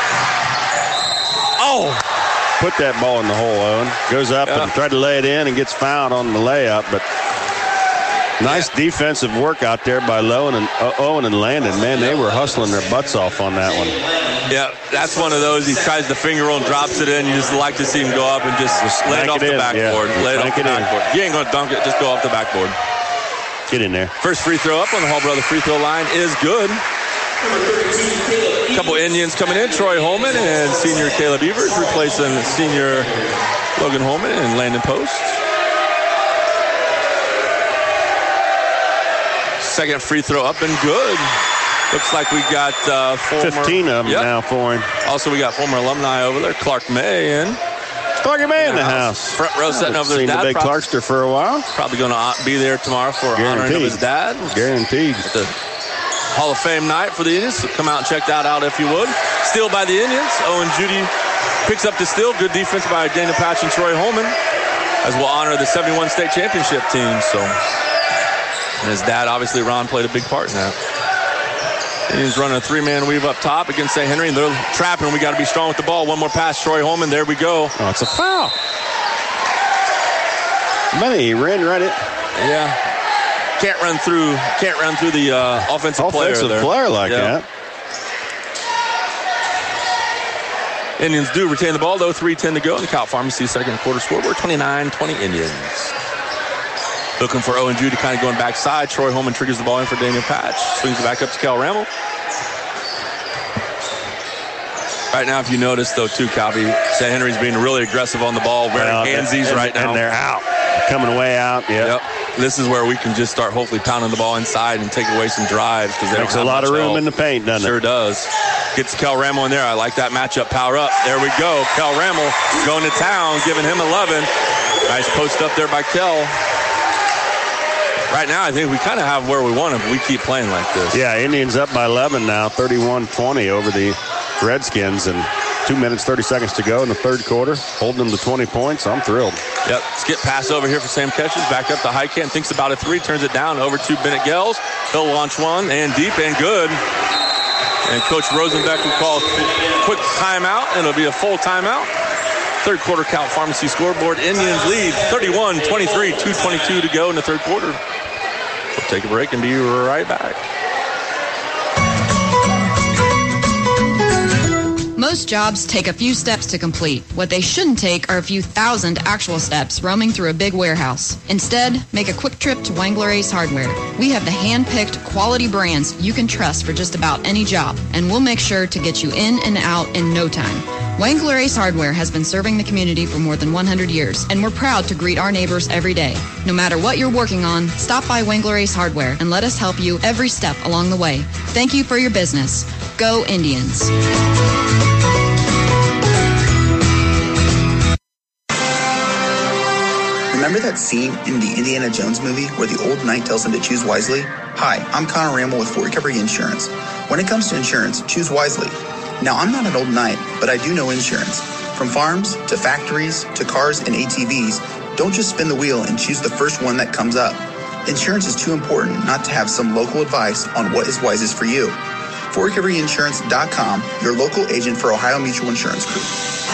C: Oh!
B: Put that ball in the hole, Owen. Goes up and tried to lay it in and gets fouled on the layup, but nice defensive work out there by Owen and Landon. Man, they were hustling their butts off on that one.
C: Yeah, that's one of those. He tries the finger roll and drops it in. You just like to see him go up and just lay it off the backboard. Lay it off the backboard. You ain't going to dunk it. Just go off the backboard.
B: Get in there.
C: First free throw up on the Hall Brother free throw line is good. A couple Indians coming in. Troy Holman and senior Caleb Evers replacing senior Logan Holman and Landon Post. Second free throw up and good. Looks like we got
B: 15 of them now for him.
C: Also, we got former alumni over there. Clark May in.
B: Clark May in the house.
C: Front row setting over their
B: seen
C: dad.
B: The big Clarkster for a while.
C: Probably going to be there tomorrow for honoring of his dad.
B: Guaranteed.
C: The Hall of Fame night for the Indians. So come out and check that out if you would. Steal by the Indians. Owen Judy picks up the steal. Good defense by Daniel Patch and Troy Holman, as we'll honor the 71 state championship team. So, and his dad, obviously, Ron, played a big part in that. Indians running a 3-man weave up top against St. Henry, and they're trapping. We got to be strong with the ball. One more pass, Troy Holman. There we go.
B: Oh, it's a foul. Man, he ran right in.
C: Yeah. Can't run through the offensive player
B: like that.
C: Indians do retain the ball, though. 3:10 to go in the Cal Pharmacy second quarter scoreboard. 29-20 Indians. Looking for Owen Judy, kind of going backside. Troy Holman triggers the ball in for Daniel Patch. Swings it back up to Cal Rammel. Right now, if you notice, though, too, Calby, St. Henry's being really aggressive on the ball, wearing handsies right now.
B: And they're out. Coming way out,
C: Yep. This is where we can just start hopefully pounding the ball inside and take away some drives. Because
B: makes a lot of room in the paint, doesn't it?
C: Sure does. Gets Kel Rammel in there. I like that matchup. Power up. There we go. Kel Rammel going to town, giving him 11. Nice post up there by Kel. Right now, I think we kind of have where we want him. We keep playing like this.
B: Yeah, Indians up by 11 now, 31-20 over the Redskins, and 2 minutes, 30 seconds to go in the third quarter, holding them to 20 points. I'm thrilled.
C: Yep, skip pass over here for Sam Ketchens, back up to Heitkamp, thinks about a 3, turns it down over to Bennett Gels. He'll launch one, and deep and good. And Coach Rosenbeck will call a quick timeout, and it'll be a full timeout. Third quarter Cal Pharmacy scoreboard. Indians lead 31-23, 2:22 to go in the third quarter. We'll take a break and be right back.
M: Most jobs take a few steps to complete. What they shouldn't take are a few thousand actual steps roaming through a big warehouse. Instead, make a quick trip to Wangler Ace Hardware. We have the hand-picked quality brands you can trust for just about any job, and we'll make sure to get you in and out in no time. Wangler Ace Hardware has been serving the community for more than 100 years, and we're proud to greet our neighbors every day. No matter what you're working on, stop by Wangler Ace Hardware and let us help you every step along the way. Thank you for your business. Go Indians.
P: Remember that scene in the Indiana Jones movie where the old knight tells him to choose wisely? Hi, I'm Connor Rammel with Fort Recovery Insurance. When it comes to insurance, choose wisely. Now, I'm not an old knight, but I do know insurance. From farms to factories to cars and ATVs, don't just spin the wheel and choose the first one that comes up. Insurance is too important not to have some local advice on what is wisest for you. FortRecoveryInsurance.com, your local agent for Ohio Mutual Insurance Group.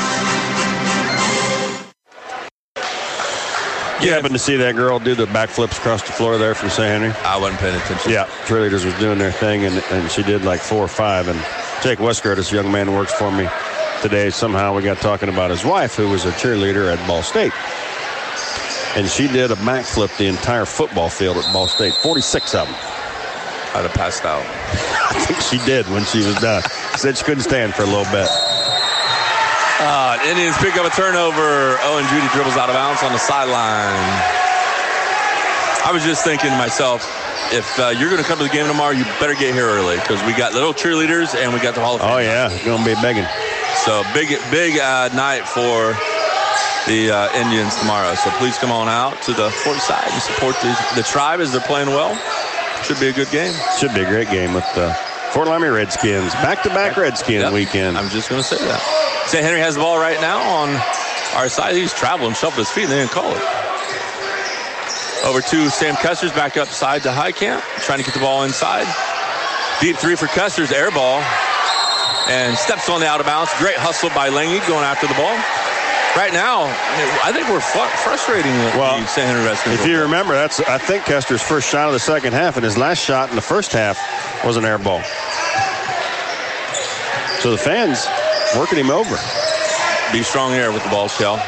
B: You happen to see that girl do the backflips across the floor there from St. Henry?
C: I wasn't paying attention.
B: Yeah, cheerleaders was doing their thing, and she did like 4 or 5. And Jake Westgard, this young man who works for me today, somehow we got talking about his wife, who was a cheerleader at Ball State. And she did a backflip the entire football field at Ball State, 46 of them.
C: I'd have passed out.
B: I think she did when she was done. Said she couldn't stand for a little bit.
C: Indians pick up a turnover. Owen Judy dribbles out of bounds on the sideline. I was just thinking to myself, if you're going to come to the game tomorrow, you better get here early because we got little cheerleaders and we got the Hall of Fame.
B: Oh, yeah. Going to be begging.
C: So big night for the Indians tomorrow. So please come on out to the Fort side and support the Tribe as they're playing well. Should be a good game.
B: Should be a great game with the Fort Laramie Redskins. Back-to-back Redskin weekend.
C: I'm just going to say that. St. Henry has the ball right now on our side. He's traveling, shuffled his feet, and they didn't call it. Over to Sam Custer's back up side to Highcamp, trying to get the ball inside. Deep 3 for Custer's, air ball. And steps on the out of bounds. Great hustle by Lange going after the ball. Right now, I think we're frustrating the St. Henry Redskins.
B: If you remember, that's I think Custer's first shot of the second half, and his last shot in the first half was an air ball. So the fans working him over.
C: Be strong here with the ball, Shell.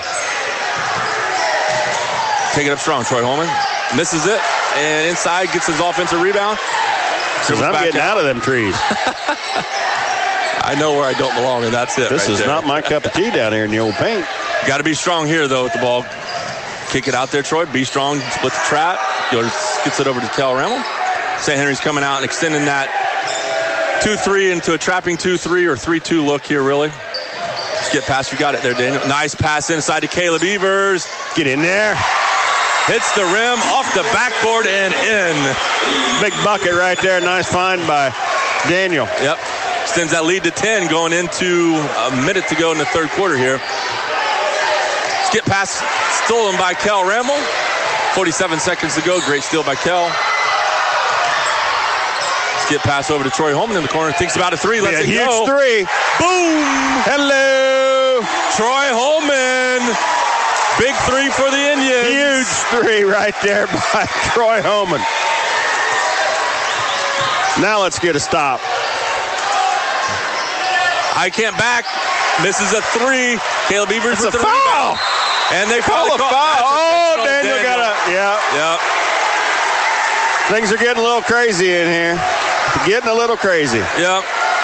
C: Take it up strong, Troy Holman. Misses it, and inside gets his offensive rebound.
B: Because I'm getting out of them trees.
C: I know where I don't belong, and that's it.
B: This is not my cup of tea down here in the old paint.
C: Got to be strong here, though, with the ball. Kick it out there, Troy. Be strong. Split the trap. Gets it over to Cal Remmel. St. Henry's coming out and extending that 2-3 into a trapping 2-3 or 3-2 look here, really. Just get past. You got it there, Daniel. Nice pass inside to Caleb Evers.
B: Get in there.
C: Hits the rim, off the backboard, and in.
B: Big bucket right there. Nice find by Daniel.
C: Yep. Extends that lead to 10 going into a minute to go in the third quarter here. Skip pass stolen by Kel Remmel. 47 seconds to go. Great steal by Kel. Skip pass over to Troy Holman in the corner. Thinks about a 3. Let's it go.
B: Huge 3.
C: Boom.
B: Hello.
C: Troy Holman. Big 3 for the Indians.
B: Huge 3 right there by Troy Holman. Now let's get a stop.
C: Highcamp back. Misses a 3. Caleb Evers with the
B: foul.
C: Rebound. And they
B: call a foul. Oh, Daniel got a,
C: Yep.
B: Things are getting a little crazy in here. Getting a little crazy.
C: Yep.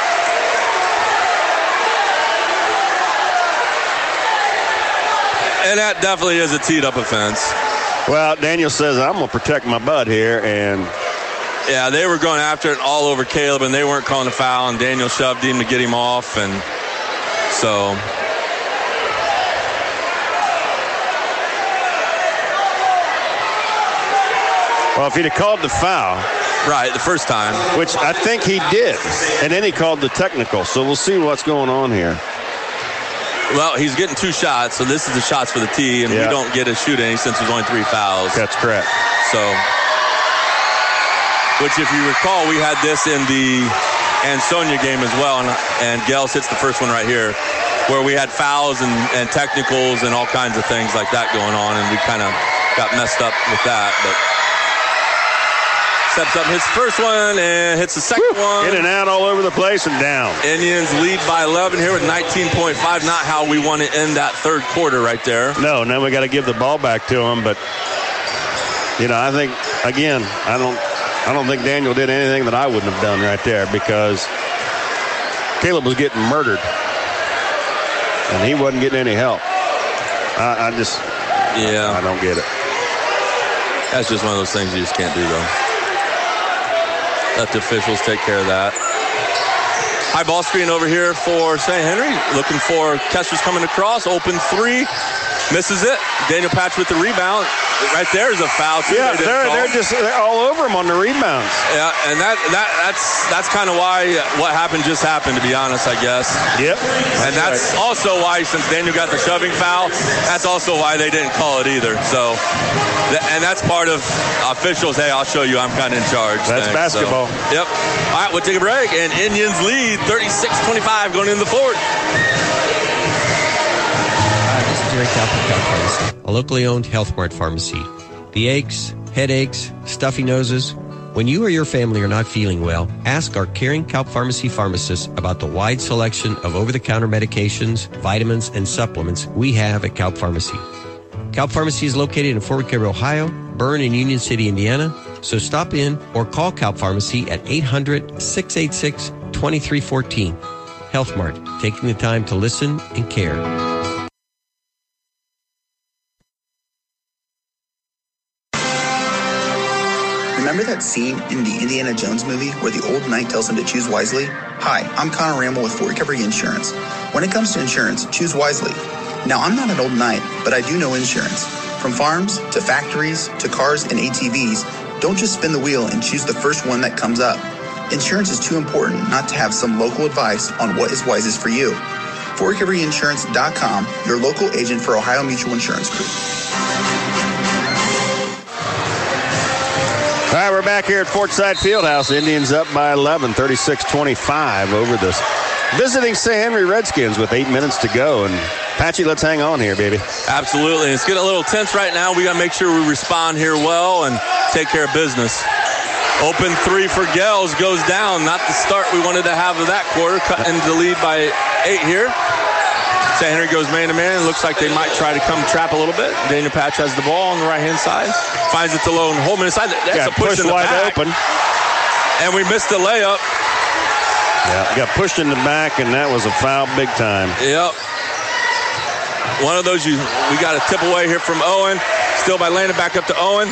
C: And that definitely is a teed-up offense.
B: Well, Daniel says, I'm going to protect my butt here, and...
C: Yeah, they were going after it all over Caleb, and they weren't calling a foul, and Daniel shoved him to get him off, and so...
B: Well, if he'd have called the foul...
C: Right, the first time.
B: Which I think he did, and then he called the technical, so we'll see what's going on here.
C: Well, he's getting 2 shots, so this is the shots for the tee, and we don't get to shoot any since there's only 3 fouls.
B: That's correct.
C: So, which if you recall, we had this in the Ansonia game as well, and Gels hits the first one right here, where we had fouls and technicals and all kinds of things like that going on, and we kind of got messed up with that, but... Steps up, hits the first one, and hits the second one.
B: In and out all over the place and down.
C: Indians lead by 11 here with 19.5. Not how we want to end that third quarter right there.
B: No, now we got to give the ball back to him. But, I think, again, I don't think Daniel did anything that I wouldn't have done right there because Caleb was getting murdered. And he wasn't getting any help. I don't get it.
C: That's just one of those things you just can't do, though. Let the officials take care of that. High ball screen over here for St. Henry. Looking for Kester's coming across. Open 3. Misses it. Daniel Patch with the rebound. right there is a foul too.
B: Yeah, they're all over him on the rebounds.
C: Yeah, and that's kind of why what happened just happened, to be honest, I guess.
B: Yep.
C: And that's also why, since Daniel got the shoving foul, that's also why they didn't call it either. So, and that's part of officials. Hey, I'll show you, I'm kind of in charge.
B: That's basketball.
C: So, yep. All right, we'll take a break, and Indians lead 36-25 going into the fourth.
Q: This is Jerry Cal from Cal Pharmacy, a locally owned Health Mart pharmacy. The aches, headaches, stuffy noses. When you or your family are not feeling well, ask our caring Calp Pharmacy pharmacists about the wide selection of over-the-counter medications, vitamins, and supplements we have at Calp Pharmacy. Calp Pharmacy is located in Fort Recovery, Ohio, Bern, and Union City, Indiana. So stop in or call Calp Pharmacy at 800-686-2314. Health Mart, taking the time to listen and care.
P: Remember that scene in the Indiana Jones movie where the old knight tells him to choose wisely? Hi, I'm Connor Ramble with Fort Recovery Insurance. When it comes to insurance, choose wisely. Now, I'm not an old knight, but I do know insurance. From farms to factories to cars and ATVs, don't just spin the wheel and choose the first one that comes up. Insurance is too important not to have some local advice on what is wisest for you. FortRecoveryInsurance.com, your local agent for Ohio Mutual Insurance Group.
B: All right, we're back here at Fortside Fieldhouse. Indians up by 11, 36-25 over the visiting St. Henry Redskins with 8 minutes to go. And Patchy, let's hang on here, baby.
C: Absolutely. It's getting a little tense right now. We got to make sure we respond here well and take care of business. Open three for Gales goes down. Not the start we wanted to have of that quarter. Cutting the lead by 8 here. St. Henry goes man-to-man. It looks like they might try to come trap a little bit. Daniel Patch has the ball on the right-hand side. Finds it to Logan Holman inside. That's a push in the
B: wide
C: back.
B: Open.
C: And we missed the layup.
B: Yeah, got pushed in the back, and that was a foul big time.
C: Yep. One of those we got a tip away here from Owen. Still by Landon, back up to Owen.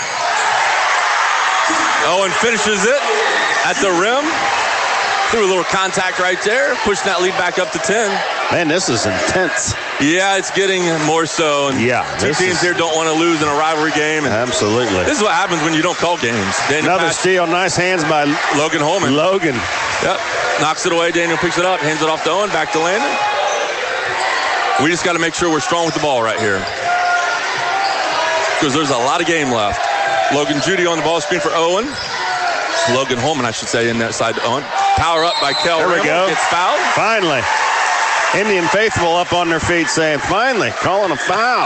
C: Owen finishes it at the rim. Threw a little contact right there. Pushing that lead back up to 10.
B: Man, this is intense.
C: Yeah, it's getting more so. And
B: yeah.
C: Two teams here don't want to lose in a rivalry game. And
B: absolutely.
C: This is what happens when you don't call games.
B: Another steal. Nice hands by
C: Logan Holman.
B: Logan.
C: Yep. Knocks it away. Daniel picks it up. Hands it off to Owen. Back to Landon. We just got to make sure we're strong with the ball right here. Because there's a lot of game left. Logan Judy on the ball screen for Owen. Logan Holman, I should say, in that side to Owen. Power up by Kel.
B: There we go.
C: Gets fouled.
B: Finally. Indian faithful up on their feet saying, finally, calling a foul.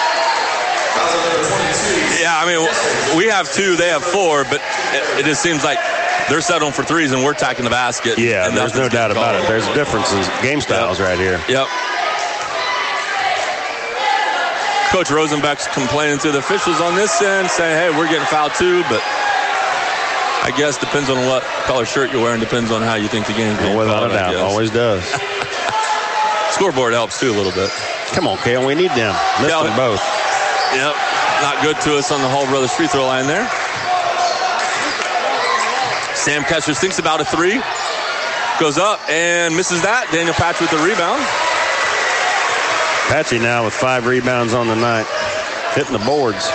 C: Yeah, I mean, we have 2, they have 4, but it just seems like they're settling for threes and we're attacking the basket.
B: Yeah, and there's no doubt about it. There's differences, game styles right here.
C: Yep. Coach Rosenbeck's complaining to the officials on this end, saying, hey, we're getting fouled too, but I guess depends on what color shirt you're wearing, depends on how you think the game's going.
B: Without a doubt, always does.
C: Scoreboard helps too a little bit.
B: Come on, Kale, we need them. Lift them both.
C: Yep, not good to us on the Hall Brothers free throw line there. Sam Kessler thinks about a 3. Goes up and misses that. Daniel Patch with the rebound.
B: Patchy now with 5 rebounds on the night. Hitting the boards.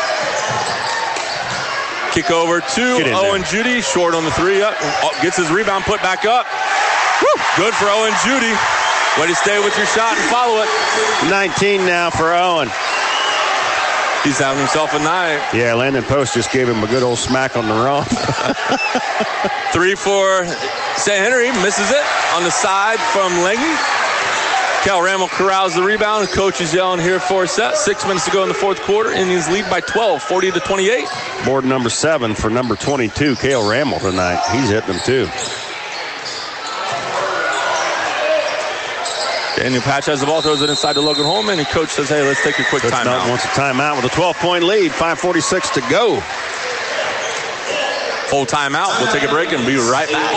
C: Kick over to Owen Judy. Short on the 3. Up. Gets his rebound put back up. Woo! Good for Owen Judy. Way to stay with your shot and follow it.
B: 19 now for Owen.
C: He's having himself a night.
B: Yeah, Landon Post just gave him a good old smack on the rump.
C: 3 for St. Henry. Misses it on the side from Lange. Cal Ramel corrals the rebound. The coach is yelling here for a set. 6 minutes to go in the fourth quarter. Indians lead by 12, 40-28.
B: Board number 7 for number 22, Cale Ramel tonight. He's hitting them too.
C: Daniel Patch has the ball, throws it inside to Logan Holman, and coach says, hey, let's take a quick timeout.
B: Wants a timeout with a 12-point lead, 5:46 to go.
C: Full timeout. We'll take a break and be right back.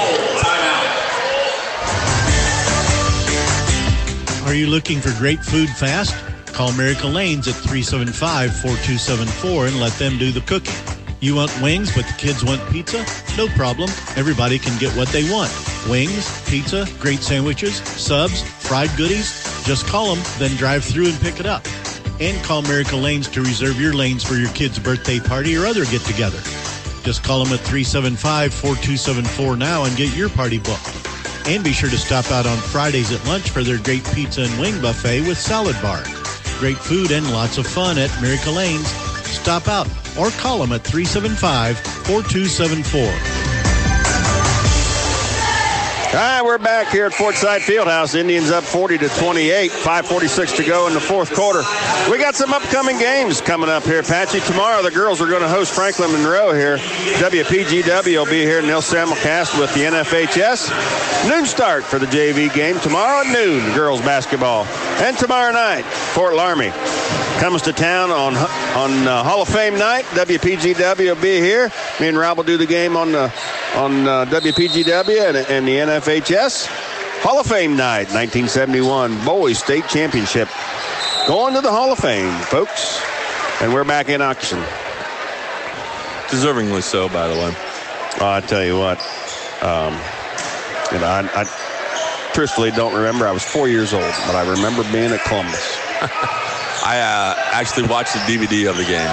D: Are you looking for great food fast? Call Miracle Lanes at 375-4274 and let them do the cooking. You want wings, but the kids want pizza? No problem. Everybody can get what they want. Wings, pizza, great sandwiches, subs, fried goodies. Just call them, then drive through and pick it up. And call Miracle Lanes to reserve your lanes for your kid's birthday party or other get-together. Just call them at 375-4274 now and get your party booked. And be sure to stop out on Fridays at lunch for their great pizza and wing buffet with salad bar. Great food and lots of fun at Miracle Lanes. Stop out or call them at 375-4274.
B: All right, we're back here at Fortside Fieldhouse. Indians up 40-28, 5:46 to go in the fourth quarter. We got some upcoming games coming up here, Patchy. Tomorrow, the girls are going to host Franklin Monroe here. WPGW will be here in Nil Simulcast with the NFHS. Noon start for the JV game tomorrow at noon, girls basketball. And tomorrow night, Fort Laramie comes to town on Hall of Fame night. WPGW will be here. Me and Rob will do the game on WPGW and the NFHS. Hall of Fame night, 1971 Boys State Championship. Going to the Hall of Fame, folks. And we're back in action.
C: Deservingly so, by the way.
B: I tell you what, I truthfully don't remember. I was 4 years old, but I remember being at Columbus.
C: I actually watched the DVD of the game.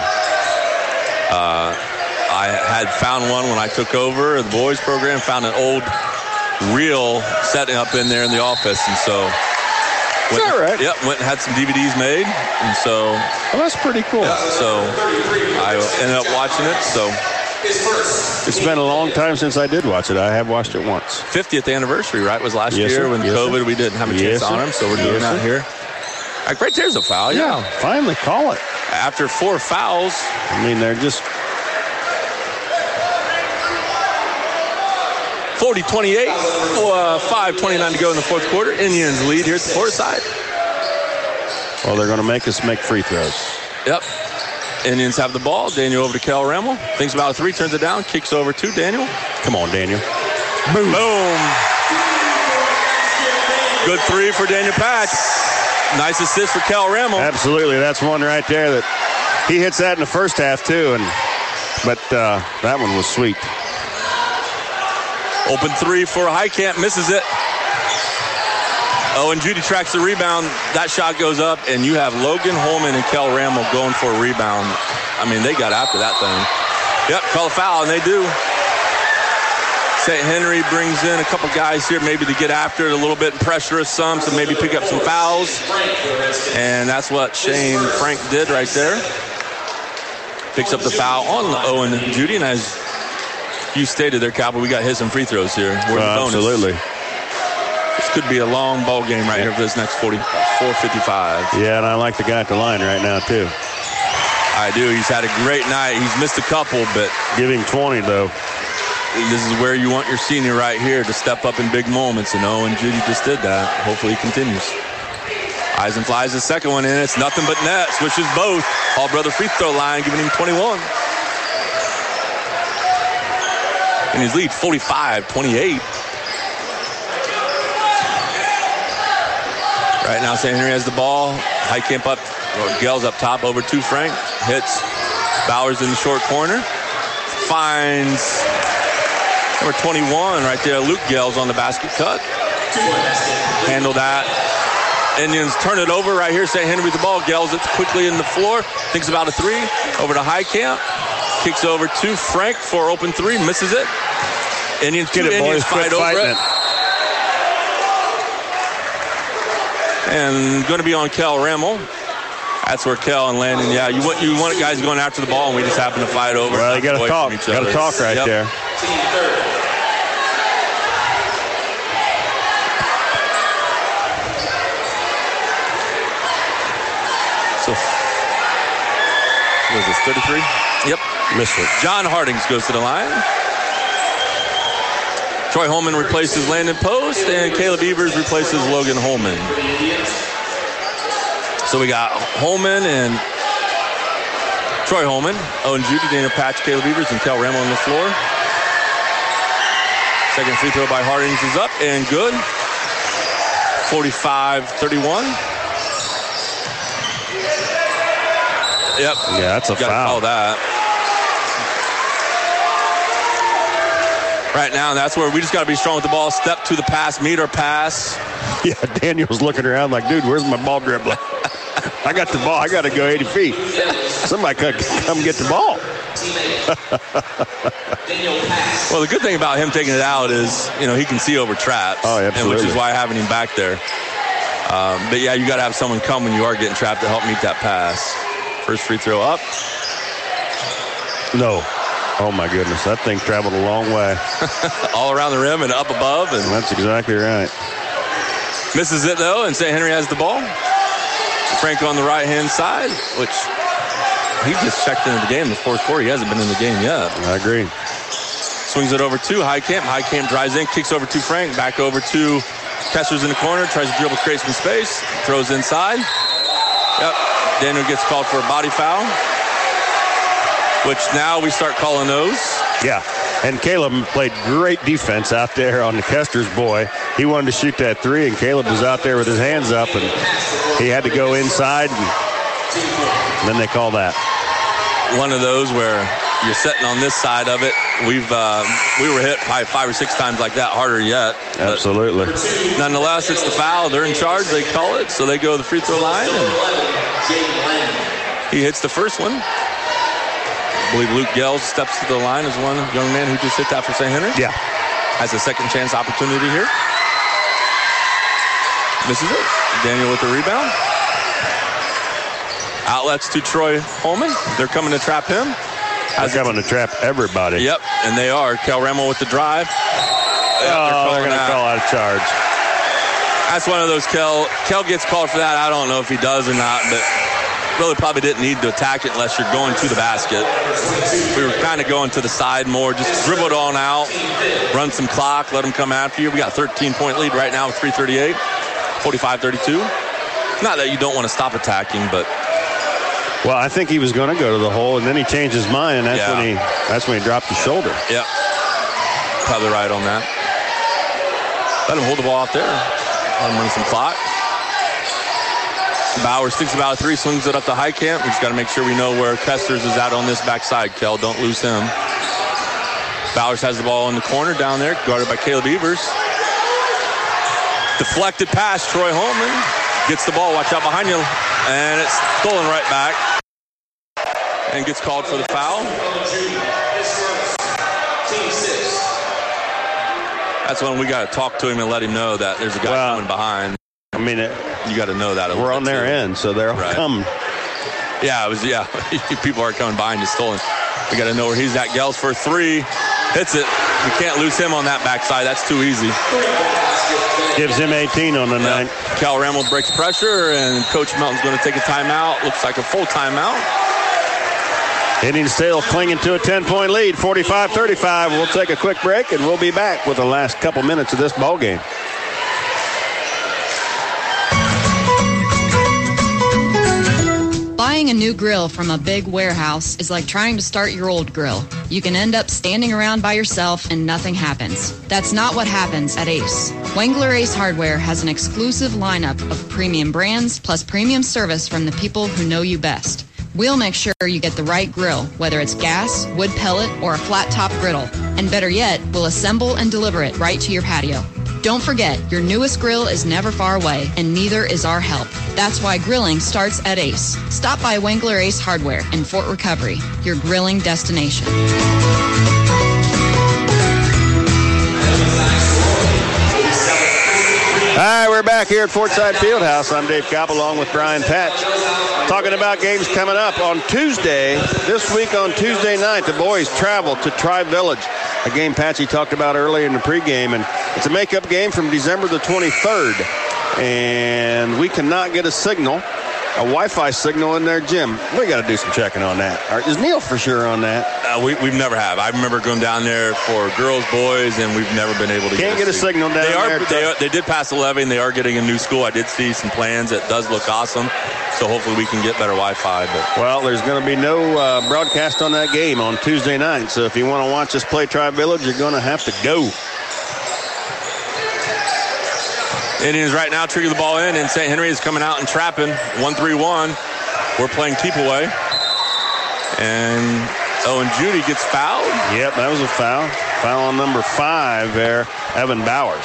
C: I had found one when I took over the boys program, found an old reel setting up in there in the office, and so went and had some DVDs made, and so
B: that's pretty cool.
C: Yeah, so I ended up watching it. So
B: it's been a long time since I did watch it. I have watched it once.
C: 50th anniversary, right? Was last year when COVID we didn't have a chance to honor him, so we're doing that here. Right there's a foul. Yeah,
B: finally call it.
C: After 4 fouls.
B: I mean, they're just
C: 40-28, 5:29 to go in the fourth quarter. Indians lead here at the Fort side.
B: Well, they're going to make us make free throws.
C: Yep. Indians have the ball. Daniel over to Kel Remmel. Thinks about a three, turns it down, kicks over to Daniel.
B: Come on, Daniel.
C: Boom. Good three for Daniel Patch. Nice assist for Kel Remmel.
B: Absolutely. That's one right there that he hits that in the first half, too. But that one was sweet.
C: Open three for Highcamp. Misses it. Oh, and Judy tracks the rebound. That shot goes up, and you have Logan Holman and Kel Remmel going for a rebound. I mean, they got after that thing. Yep, call a foul, and they do. St. Henry brings in a couple guys here maybe to get after it a little bit and pressure us some, so maybe pick up some fouls. And that's what Shane Frank did right there. Picks up the foul on Owen Judy, and as you stated there, Cowboy, we got hit some free throws here.
B: Absolutely.
C: This could be a long ball game right here for this next 4:55.
B: Yeah, and I like the guy at the line right now, too.
C: I do. He's had a great night. He's missed a couple, but
B: give him 20, though.
C: This is where you want your senior right here to step up in big moments, and Owen Judy just did that. Hopefully he continues. Eisen flies the second one in. It's nothing but net. Swishes both. Hall brother free throw line, giving him 21. And his lead 45-28. Right now, St. Henry has the ball. Highcamp up, or Gell's up top over to Frank. Hits Bowers in the short corner. Finds number 21 right there. Luke Gell's on the basket cut. Handle that. Indians turn it over right here. St. Henry with the ball. Gell's it quickly in the floor. Thinks about a three. Over to Highcamp. Kicks over to Frank for open three. Misses it. Indians get it, Indians fight over it. And going to be on Kel Remmel. That's where Kel and Landon, yeah, you want guys going after the ball, and we just happen to fight over.
B: Well, you got to talk. Got to talk right there.
C: So, what is this, 33? Yep.
B: Missed it.
C: John Hardings goes to the line. Troy Holman replaces Landon Post, and Caleb Evers replaces Logan Holman. So we got Holman and Troy Holman, Owen Judy, Daniel Patch, Caleb Evers, and Kel Remmel on the floor. Second free throw by Hardings is up and good. 45-31. Yep.
B: Yeah, that's a foul.
C: Call that. right now. And that's where we just got to be strong with the ball. Step to the pass, meet our pass.
B: Yeah, Daniel's looking around like, dude, where's my ball dribbler? I got the ball. I got to go 80 feet. Somebody come get the ball.
C: Well, the good thing about him taking it out is, he can see over traps.
B: Oh, absolutely.
C: Which is why having him back there. But, yeah, you got to have someone come when you are getting trapped to help meet that pass. First free throw up.
B: No. Oh, my goodness. That thing traveled a long way.
C: All around the rim and up above. And
B: that's exactly right.
C: Misses it, though, and St. Henry has the ball. Frank on the right-hand side, which he just checked into the game in the fourth quarter. He hasn't been in the game yet.
B: I agree.
C: Swings it over to Highcamp. Highcamp drives in, kicks over to Frank, back over to Kessler's in the corner, tries to dribble, create some space, throws inside. Yep, Daniel gets called for a body foul, which now we start calling those.
B: Yeah, and Caleb played great defense out there on the Kessler's boy. He wanted to shoot that three, and Caleb was out there with his hands up, and he had to go inside, and then they call that.
C: One of those where you're sitting on this side of it. We were hit probably 5 or 6 times like that, harder yet.
B: Absolutely.
C: Nonetheless, it's the foul. They're in charge. They call it, so they go to the free throw line, and he hits the first one. I believe Luke Gels steps to the line as one young man who just hit that for St. Henry.
B: Yeah.
C: Has a second chance opportunity here. Misses it. Daniel with the rebound. Outlets to Troy Holman. They're coming to trap him.
B: They're coming to trap everybody.
C: Yep, and they are. Kel Ramel with the drive.
B: They're going to call out a charge.
C: That's one of those Kel gets called for that. I don't know if he does or not, but really probably didn't need to attack it unless you're going to the basket. We were kind of going to the side more. Just dribble it on out, run some clock, let them come after you. We got a 13-point lead right now with 3:38, 45-32. Not that you don't want to stop attacking, but...
B: Well, I think he was going to go to the hole, and then he changed his mind, and that's when he dropped his shoulder.
C: Yep. Probably right on that. Let him hold the ball out there. Let him run some clock. Bowers thinks about a three, swings it up to Highcamp. We just got to make sure we know where Kessler's is at on this backside, Kel. Don't lose him. Bowers has the ball in the corner down there, guarded by Caleb Evers. Deflected pass, Troy Holman gets the ball. Watch out behind you. And it's stolen right back. And gets called for the foul. That's when we got to talk to him and let him know that there's a guy coming behind.
B: I mean,
C: you got to know that.
B: We're on their end, so they're coming.
C: Yeah, people are coming behind you, stolen. We got to know where he's at. Gels for three. Hits it. We can't lose him on that backside. That's too easy.
B: Gives him 18 on the night.
C: Cal Ramel breaks pressure, and Coach Melton's going to take a timeout. Looks like a full timeout.
B: Indians still clinging to a 10-point lead, 45-35. We'll take a quick break, and we'll be back with the last couple minutes of this ball game.
M: Buying a new grill from a big warehouse is like trying to start your old grill. You can end up standing around by yourself and nothing happens. That's not what happens at Ace. Wengler Ace Hardware has an exclusive lineup of premium brands plus premium service from the people who know you best. We'll make sure you get the right grill, whether it's gas, wood pellet, or a flat top griddle. And better yet, we'll assemble and deliver it right to your patio. Don't forget, your newest grill is never far away, and neither is our help. That's why grilling starts at Ace. Stop by Wengler Ace Hardware in Fort Recovery, your grilling destination.
B: All right, we're back here at Fortside Fieldhouse. I'm Dave Kopp along with Brian Patch. Talking about games coming up on Tuesday. This week on Tuesday night, the boys travel to Tri-Village, a game Patchy talked about earlier in the pregame. And it's a makeup game from December the 23rd. And we cannot get a signal, a Wi-Fi signal in their gym. We got to do some checking on that. Is Neil for sure on that?
C: We've never have. I remember going down there for girls, boys, and we've never been able to
B: get a signal down there.
C: They did pass 11. They are getting a new school. I did see some plans. It does look awesome. So hopefully we can get better Wi-Fi.
B: Well, there's going to be no broadcast on that game on Tuesday night. So if you want to watch us play Tri-Village, you're going to have to go.
C: Indians right now trigger the ball in, and St. Henry is coming out and trapping. 1-3-1. We're playing keep away. And Owen Judy gets fouled.
B: Yep, that was a foul. Foul on number 5 there, Evan Bowers.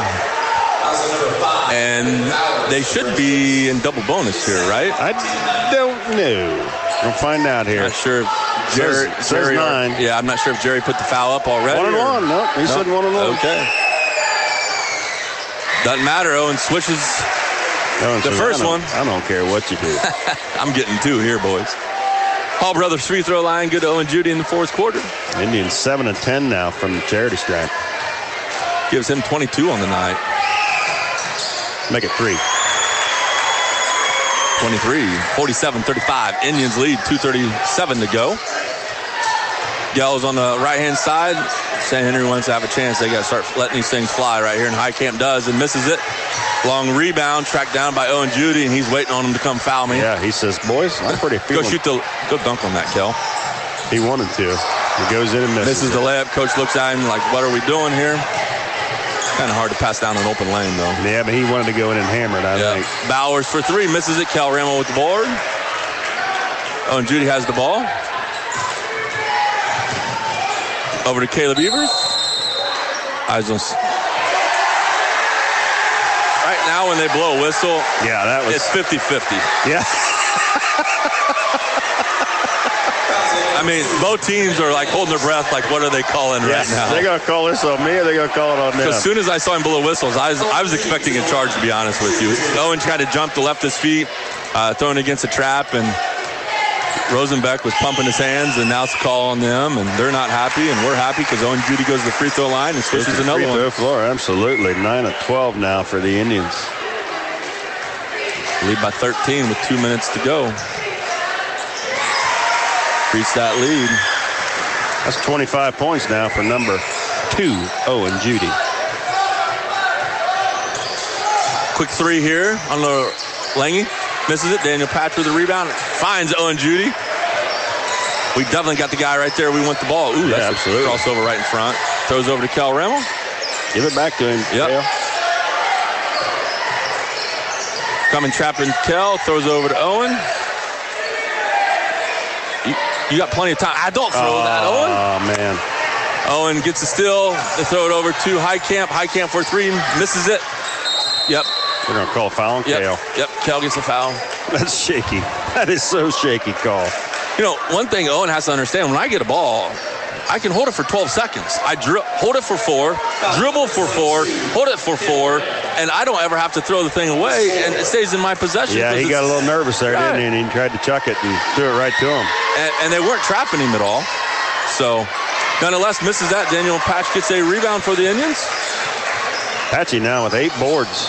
C: And they should be in double bonus here, right?
B: I don't know. We'll find out here.
C: Not sure if Jerry.
B: Says 9.
C: Yeah, I'm not sure if Jerry put the foul up already.
B: 1-1. No, he said 1-1.
C: Okay. Doesn't matter. Owen switches the first one.
B: I don't care what you do.
C: I'm getting 2 here, boys. Hall Brothers free throw line. Good to Owen Judy in the fourth quarter.
B: Indians 7 of 10 now from the charity stripe.
C: Gives him 22 on the night.
B: Make it 3.
C: 23, 47-35. Indians lead, 2:37 to go. Gell's on the right-hand side. St. Henry wants to have a chance. They got to start letting these things fly right here, and Highcamp does and misses it. Long rebound, tracked down by Owen Judy, and he's waiting on him to come foul me.
B: Yeah, he says, boys, I'm pretty feeling.
C: Go dunk on that, Kell.
B: He wanted to. He goes in and misses
C: the layup. Coach looks at him like, what are we doing here? Kind of hard to pass down an open lane, though.
B: Yeah, but he wanted to go in and hammer it, I think.
C: Bowers for 3, misses it. Cal Ramo with the board. Owen Judy has the ball. Over to Caleb Evers. Eyes on. Right now, when they blow a whistle, it's 50-50.
B: Yeah.
C: I mean, both teams are like holding their breath, like what are they calling right now?
B: They're going to call this on me or they're going to call it on them?
C: As soon as I saw him blow whistles, I was expecting a charge, to be honest with you. Owen tried to jump to left his feet, throwing against a trap, and Rosenbeck was pumping his hands, and now it's a call on them, and they're not happy, and we're happy because Owen Judy goes to the free throw line and switches another one.
B: Free throw floor, absolutely. 9 of 12 now for the Indians.
C: Lead by 13 with 2 minutes to go. Increase that lead.
B: That's 25 points now for number 2, Owen Judy.
C: Quick 3 here on the Lange. Misses it. Daniel Patch with the rebound. Finds Owen Judy. We definitely got the guy right there. We want the ball. Ooh, that's absolutely. A crossover right in front. Throws over to Cal Ramo.
B: Give it back to him.
C: Yep. Coming trapping Kel. Throws over to Owen. You got plenty of time. I don't throw that, Owen.
B: Oh, man.
C: Owen gets a steal. They throw it over to Highcamp. Highcamp for 3. Misses it. Yep.
B: We're going to call a foul on Kel.
C: Yep. Kel gets a foul.
B: That's shaky. That is so shaky call.
C: You know, one thing Owen has to understand, when I get a ball, I can hold it for 12 seconds. I hold it for 4, dribble for 4, hold it for 4, and I don't ever have to throw the thing away, and it stays in my possession.
B: Yeah, he got a little nervous there, didn't he? And he tried to chuck it and threw it right to him.
C: And they weren't trapping him at all. So, nonetheless, misses that. Daniel Patch gets a rebound for the Indians.
B: Patchy now with 8 boards.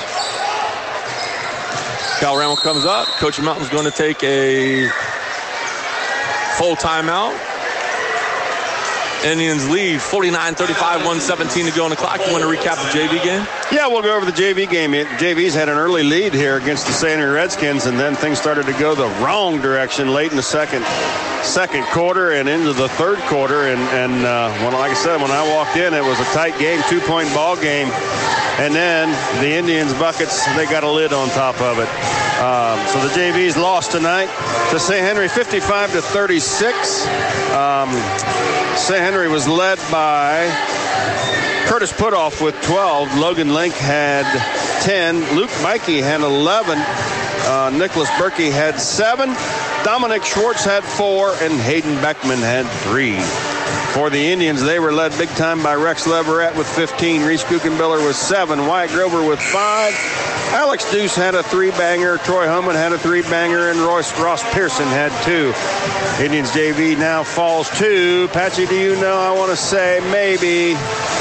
C: Cal Ramo comes up. Coach Mountain's going to take a full timeout. Indians lead 49-35, 1:17 to go on the clock. You want to recap the JV game?
B: Yeah, we'll go over the JV game. JV's had an early lead here against the St. Henry Redskins, and then things started to go the wrong direction late in the second quarter and into the third quarter. And like I said, when I walked in, it was a tight game, 2-point ball game. And then the Indians' buckets, they got a lid on top of it. So the JV's lost tonight to St. Henry 55-36. St. Henry was led by Curtis Putoff with 12. Logan Link had 10. Luke Mikey had 11. Nicholas Berkey had 7. Dominic Schwartz had 4. And Hayden Beckman had 3. For the Indians, they were led big time by Rex Leverett with 15. Reese Kuchenbiller with 7. Wyatt Grover with 5. Alex Deuce had a 3-banger. Troy Homan had a 3-banger. And Ross Pearson had 2. Indians JV now falls to, Patchy, do you know, I want to say maybe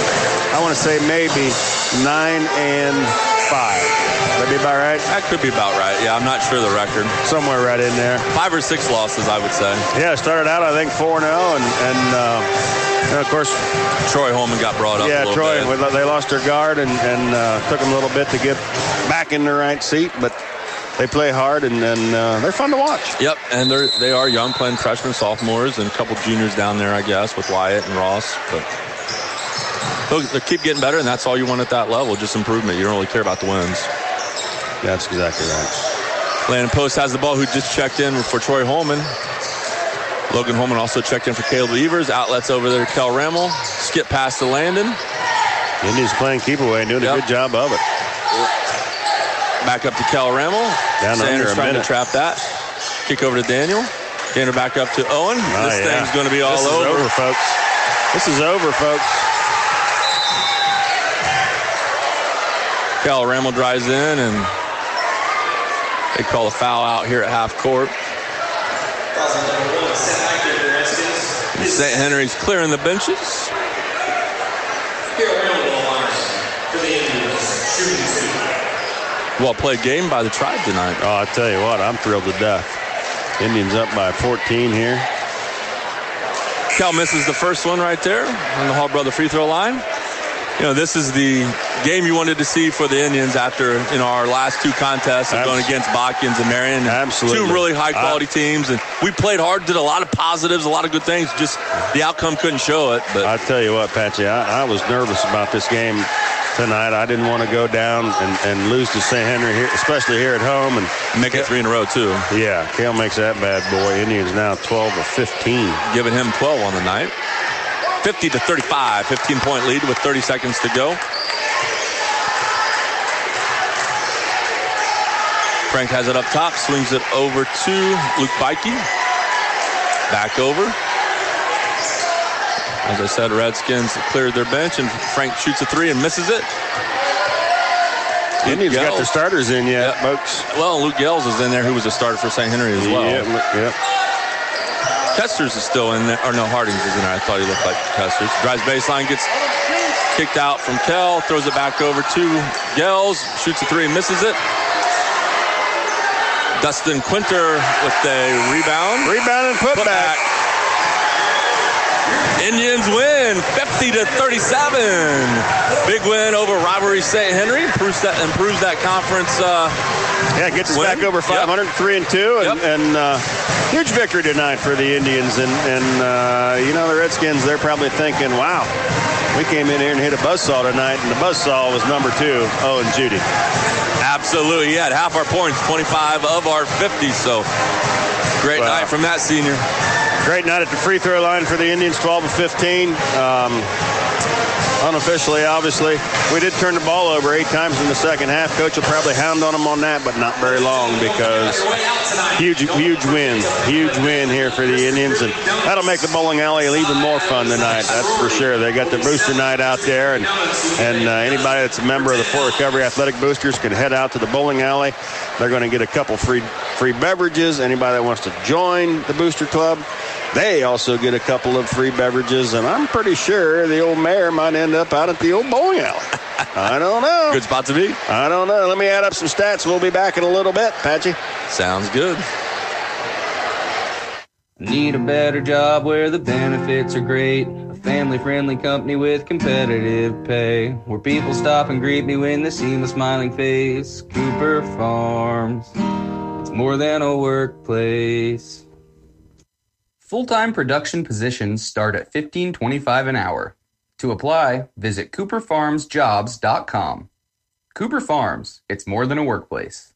B: 9-5. Would that be about right?
C: That could be about right. Yeah, I'm not sure the record.
B: Somewhere right in there.
C: 5 or 6 losses, I would say.
B: Yeah, started out, I think, 4-0, and of course,
C: Troy Holman got brought up.
B: Yeah,
C: a little
B: Troy,
C: bit.
B: They lost their guard and took them a little bit to get back in the right seat, but they play hard and they're fun to watch.
C: Yep, and they are young, playing freshmen, sophomores, and a couple juniors down there, I guess, with Wyatt and Ross, but they keep getting better, and that's all you want at that level, just improvement. You don't really care about the wins.
B: That's exactly right.
C: Landon Post has the ball, who just checked in for Troy Holman. Logan Holman also checked in for Caleb Evers. Outlets over there to Kel Rammel. Skip pass to Landon.
B: Indians playing keep away and doing a good job of it.
C: Back up to Kel Rammel. Sanders trying to trap that. Kick over to Daniel. Daniel back up to Owen. This thing's going to be all over.
B: This is over, folks. This is over, folks.
C: Kel Rammel drives in, and they call a foul out here at half court. St. Henry's clearing the benches. Well played game by the Tribe tonight.
B: Oh, I tell you what, I'm thrilled to death. Indians up by 14 here.
C: Cal misses the first one right there on the Hall Brother free throw line. You know, this is the game you wanted to see for the Indians after, you know, our last two contests of going against Botkins and Marion.
B: Absolutely.
C: Two really high-quality teams. And we played hard, did a lot of positives, a lot of good things. Just the outcome couldn't show it. But
B: I tell you what, Patsy, I was nervous about this game tonight. I didn't want to go down and lose to St. Henry here, especially here at home. And
C: make it 3 in a row, too.
B: Yeah, Cale makes that bad boy. Indians now 12 of 15.
C: Giving him 12 on the night. 50-35, 15-point lead with 30 seconds to go. Frank has it up top, swings it over to Luke Beike. Back over. As I said, Redskins cleared their bench, and Frank shoots a 3 and misses it.
B: Indians got their starters in yet, folks.
C: Well, Luke Gales is in there, who was a starter for St. Henry as well.
B: Yep.
C: Kesters is still in there. Or no, Hardings is in there. I thought he looked like Kesters. Drives baseline, gets kicked out from Kell, throws it back over to Gales, shoots a 3 and misses it. Dustin Quinter with a rebound.
B: Rebound and putback. Indians win 50-37.
C: Big win over Rivalry St. Henry. Improves that conference.
B: Gets us back over 500, 3-2, and huge victory tonight for the Indians. And you know, the Redskins, they're probably thinking, wow, we came in here and hit a buzzsaw tonight, and the buzzsaw was number 2, Owen Judy.
C: Absolutely. He had half our points, 25 of our 50, so great night from that senior.
B: Great night at the free throw line for the Indians, 12 of 15. Unofficially, obviously, we did turn the ball over 8 times in the second half. Coach will probably hound on them on that, but not very long, because huge win here for the Indians, and that'll make the bowling alley even more fun tonight. That's for sure. They got the booster night out there, and anybody that's a member of the Fort Recovery Athletic Boosters can head out to the bowling alley. They're going to get a couple free beverages. Anybody that wants to join the booster club, they also get a couple of free beverages, and I'm pretty sure the old mayor might end up out at the old bowling alley. I don't know.
C: Good spot to be.
B: I don't know. Let me add up some stats. We'll be back in a little bit, Patchy.
C: Sounds good.
N: Need a better job where the benefits are great. A family-friendly company with competitive pay. Where people stop and greet me when they see my smiling face. Cooper Farms. It's more than a workplace. Full-time production positions start at $15.25 an hour. To apply, visit cooperfarmsjobs.com. Cooper Farms, it's more than a workplace.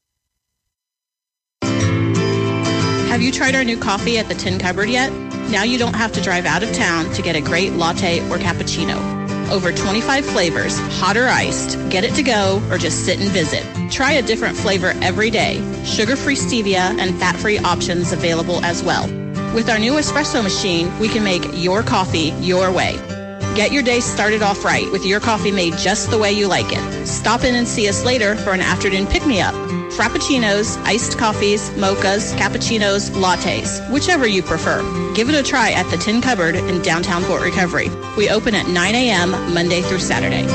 I: Have you tried our new coffee at the Tin Cupboard yet? Now you don't have to drive out of town to get a great latte or cappuccino. Over 25 flavors, hot or iced. Get it to go or just sit and visit. Try a different flavor every day. Sugar-free stevia and fat-free options available as well. With our new espresso machine, we can make your coffee your way. Get your day started off right with your coffee made just the way you like it. Stop in and see us later for an afternoon pick-me-up. Frappuccinos, iced coffees, mochas, cappuccinos, lattes, whichever you prefer. Give it a try at the Tin Cupboard in downtown Fort Recovery. We open at 9 a.m. Monday through Saturday.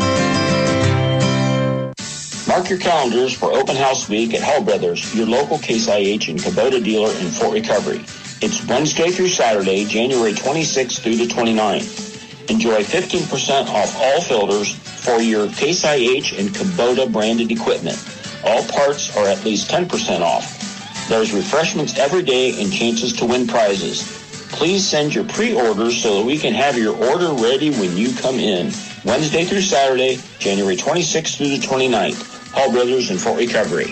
G: Mark your calendars for Open House Week at Hall Brothers, your local Case IH and Kubota dealer in Fort Recovery. It's Wednesday through Saturday, January 26th through the 29th. Enjoy 15% off all filters for your Case IH and Kubota branded equipment. All parts are at least 10% off. There's refreshments every day and chances to win prizes. Please send your pre-orders so that we can have your order ready when you come in. Wednesday through Saturday, January 26th through the 29th. Hall Brothers in Fort Recovery.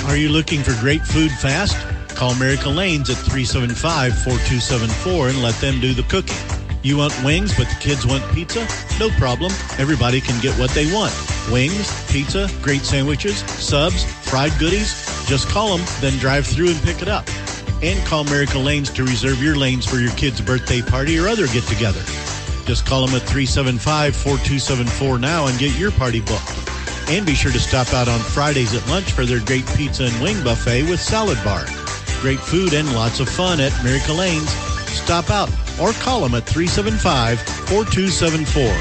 D: Are you looking for great food fast? Call Miracle Lanes at 375-4274 and let them do the cooking. You want wings, but the kids want pizza? No problem. Everybody can get what they want. Wings, pizza, great sandwiches, subs, fried goodies. Just call them, then drive through and pick it up. And call Miracle Lanes to reserve your lanes for your kid's birthday party or other get-together. Just call them at 375-4274 now and get your party booked. And be sure to stop out on Fridays at lunch for their great pizza and wing buffet with salad bar. Great food and lots of fun at Miracle Lanes. Stop out or call them at 375-4274.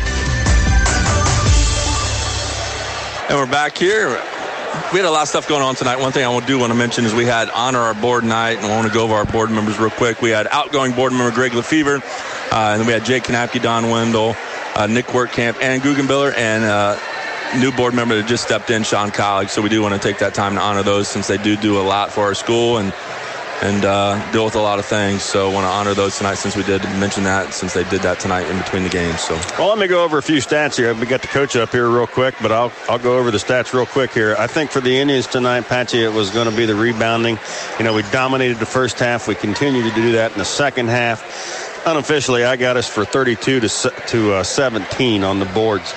C: And we're back here. We had a lot of stuff going on tonight. One thing I want to mention is we had honor our board night, and I want to go over our board members real quick. We had outgoing board member Greg Lefevre, and then we had Jake Kanapke, Don Wendell, Nick Wertkamp, and Guggenbiller, and new board member that just stepped in, Sean Colleague. So we do want to take that time to honor those since they do a lot for our school and deal with a lot of things. So I want to honor those tonight since we did mention that, since they did that tonight in between the games. So,
B: well, let me go over a few stats here. We got the coach up here real quick, but I'll go over the stats real quick here. I think for the Indians tonight, Patsy, it was going to be the rebounding. You know, we dominated the first half. We continued to do that in the second half. Unofficially, I got us for 32 to 17 on the boards.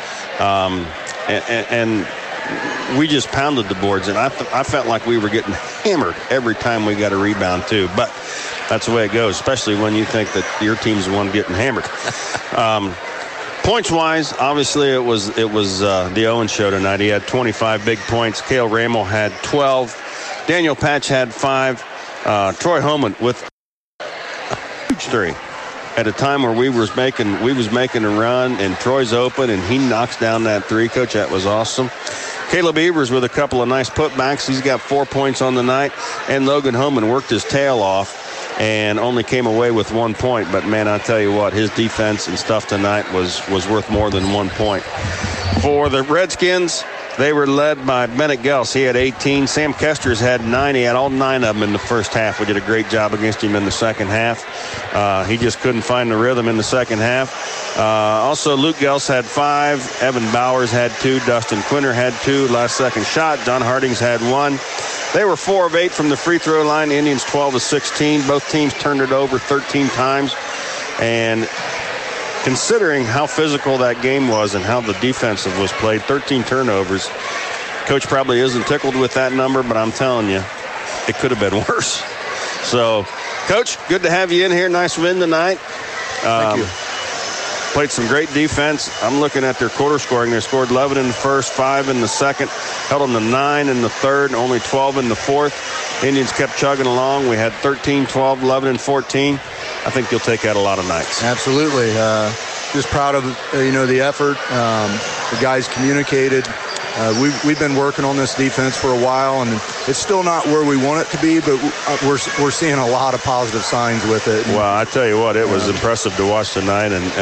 B: And we just pounded the boards, and I felt like we were getting hammered every time we got a rebound too. But that's the way it goes, especially when you think that your team's the one getting hammered. Points-wise, obviously it was the Owen show tonight. He had 25 big points. Cale Ramel had 12. Daniel Patch had 5. Troy Homan with a huge 3. At a time where we was making a run, and Troy's open, and he knocks down that 3. Coach, that was awesome. Caleb Evers with a couple of nice putbacks. He's got 4 points on the night. And Logan Homan worked his tail off and only came away with 1 point. But, man, I tell you what, his defense and stuff tonight was worth more than 1 point. For the Redskins, they were led by Bennett Gels. He had 18. Sam Kester's had 9. He had all 9 of them in the first half. We did a great job against him in the second half. He just couldn't find the rhythm in the second half. Also, Luke Gels had 5. Evan Bowers had 2. Dustin Quinter had 2. Last second shot. John Hardings had 1. They were 4 of 8 from the free throw line. The Indians 12 of 16. Both teams turned it over 13 times. And considering how physical that game was and how the defensive was played, 13 turnovers, Coach probably isn't tickled with that number, but I'm telling you, it could have been worse. So, Coach, good to have you in here. Nice win tonight.
F: Thank you.
B: Played some great defense. I'm looking at their quarter scoring. They scored 11 in the first, 5 in the second, held them to 9 in the third, and only 12 in the fourth. Indians kept chugging along. We had 13, 12, 11, and 14. I think you'll take out a lot of nights.
F: Absolutely. Just proud of the effort. The guys communicated. We've been working on this defense for a while, and it's still not where we want it to be, but we're seeing a lot of positive signs with it.
B: Well, I tell you what, it was impressive to watch tonight, and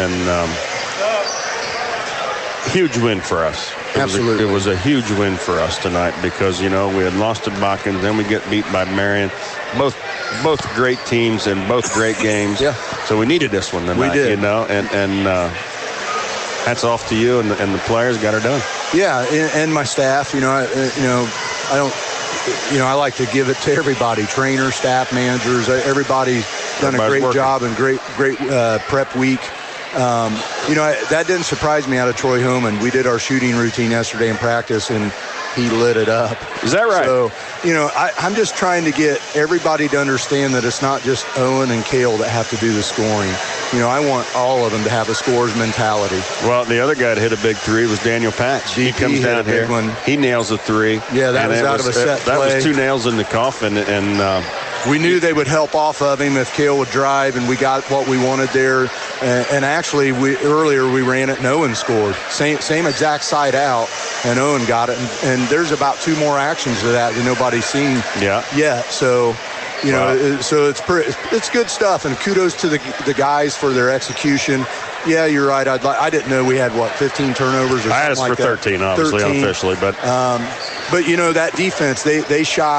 B: huge win for us.
F: Absolutely.
B: It was a huge win for us tonight because, we had lost to Bakken, then we get beat by Marion. Both great teams and both great games.
F: Yeah.
B: So we needed this one tonight,
F: we did.
B: and hats off to you and the players got her done.
F: Yeah, and my staff, I like to give it to everybody, trainers, staff, managers, everybody's done a great job and great prep week. That didn't surprise me out of Troy Homan. We did our shooting routine yesterday in practice, and he lit it up.
B: Is that right?
F: So, I'm just trying to get everybody to understand that it's not just Owen and Cale that have to do the scoring. I want all of them to have a scorer's mentality.
B: Well, the other guy that hit a big 3 was Daniel Patch. He comes down here. He nails a 3.
F: Yeah, that was out of a set play.
B: That was 2 nails in the coffin, and
F: we knew they would help off of him if Cale would drive, and we got what we wanted there. And actually, earlier we ran it, and Owen scored. Same exact side out, and Owen got it. And there's about 2 more actions to that nobody's seen yet. So, so it's good stuff. And kudos to the guys for their execution. Yeah, you're right. I didn't know we had 15 turnovers or something like that. I
B: asked for 13, obviously, 13. Unofficially, but
F: that defense, they shot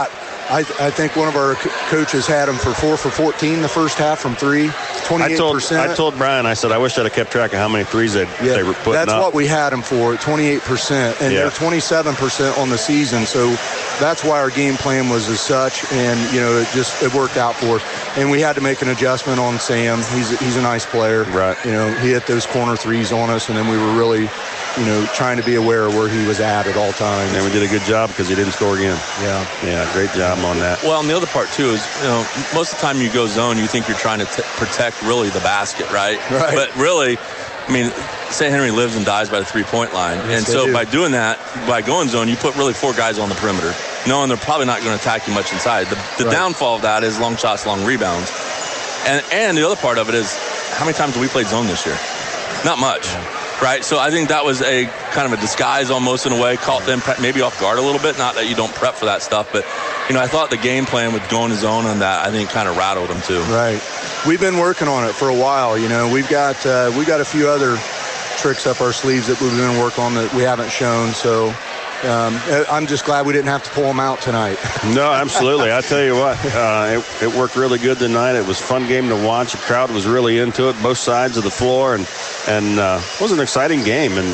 F: I think one of our coaches had him for 4 for 14 the first half from 3, 28%.
B: I told Brian, I said, I wish I'd have kept track of how many threes they were putting
F: that's
B: up.
F: What we had him for, 28%, and they're 27% on the season. So that's why our game plan was as such, and it worked out for us. And we had to make an adjustment on Sam. He's a nice player.
B: Right.
F: He hit those corner threes on us, and then we were really, trying to be aware of where he was at all times.
B: And we did a good job because he didn't score again.
F: Yeah,
B: great job on that.
C: Well, and the other part too is, most of the time you go zone, you think you're trying to protect really the basket, right?
F: Right.
C: But really, St. Henry lives and dies by the three-point line.
F: Yes,
C: and so by doing that, by going zone, you put really 4 guys on the perimeter, knowing they're probably not going to attack you much inside. The downfall of that is long shots, long rebounds. And the other part of it is, how many times have we played zone this year? Not much. Yeah. Right, so I think that was a kind of a disguise almost in a way, caught them maybe off guard a little bit. Not that you don't prep for that stuff, but I thought the game plan with going to zone on that, I think, kind of rattled them too.
F: Right, we've been working on it for a while. We've got a few other tricks up our sleeves that we've been working on that we haven't shown. So I'm just glad we didn't have to pull them out tonight.
B: No, absolutely. I tell you what, it worked really good tonight. It was a fun game to watch. The crowd was really into it, both sides of the floor, and it was an exciting game. And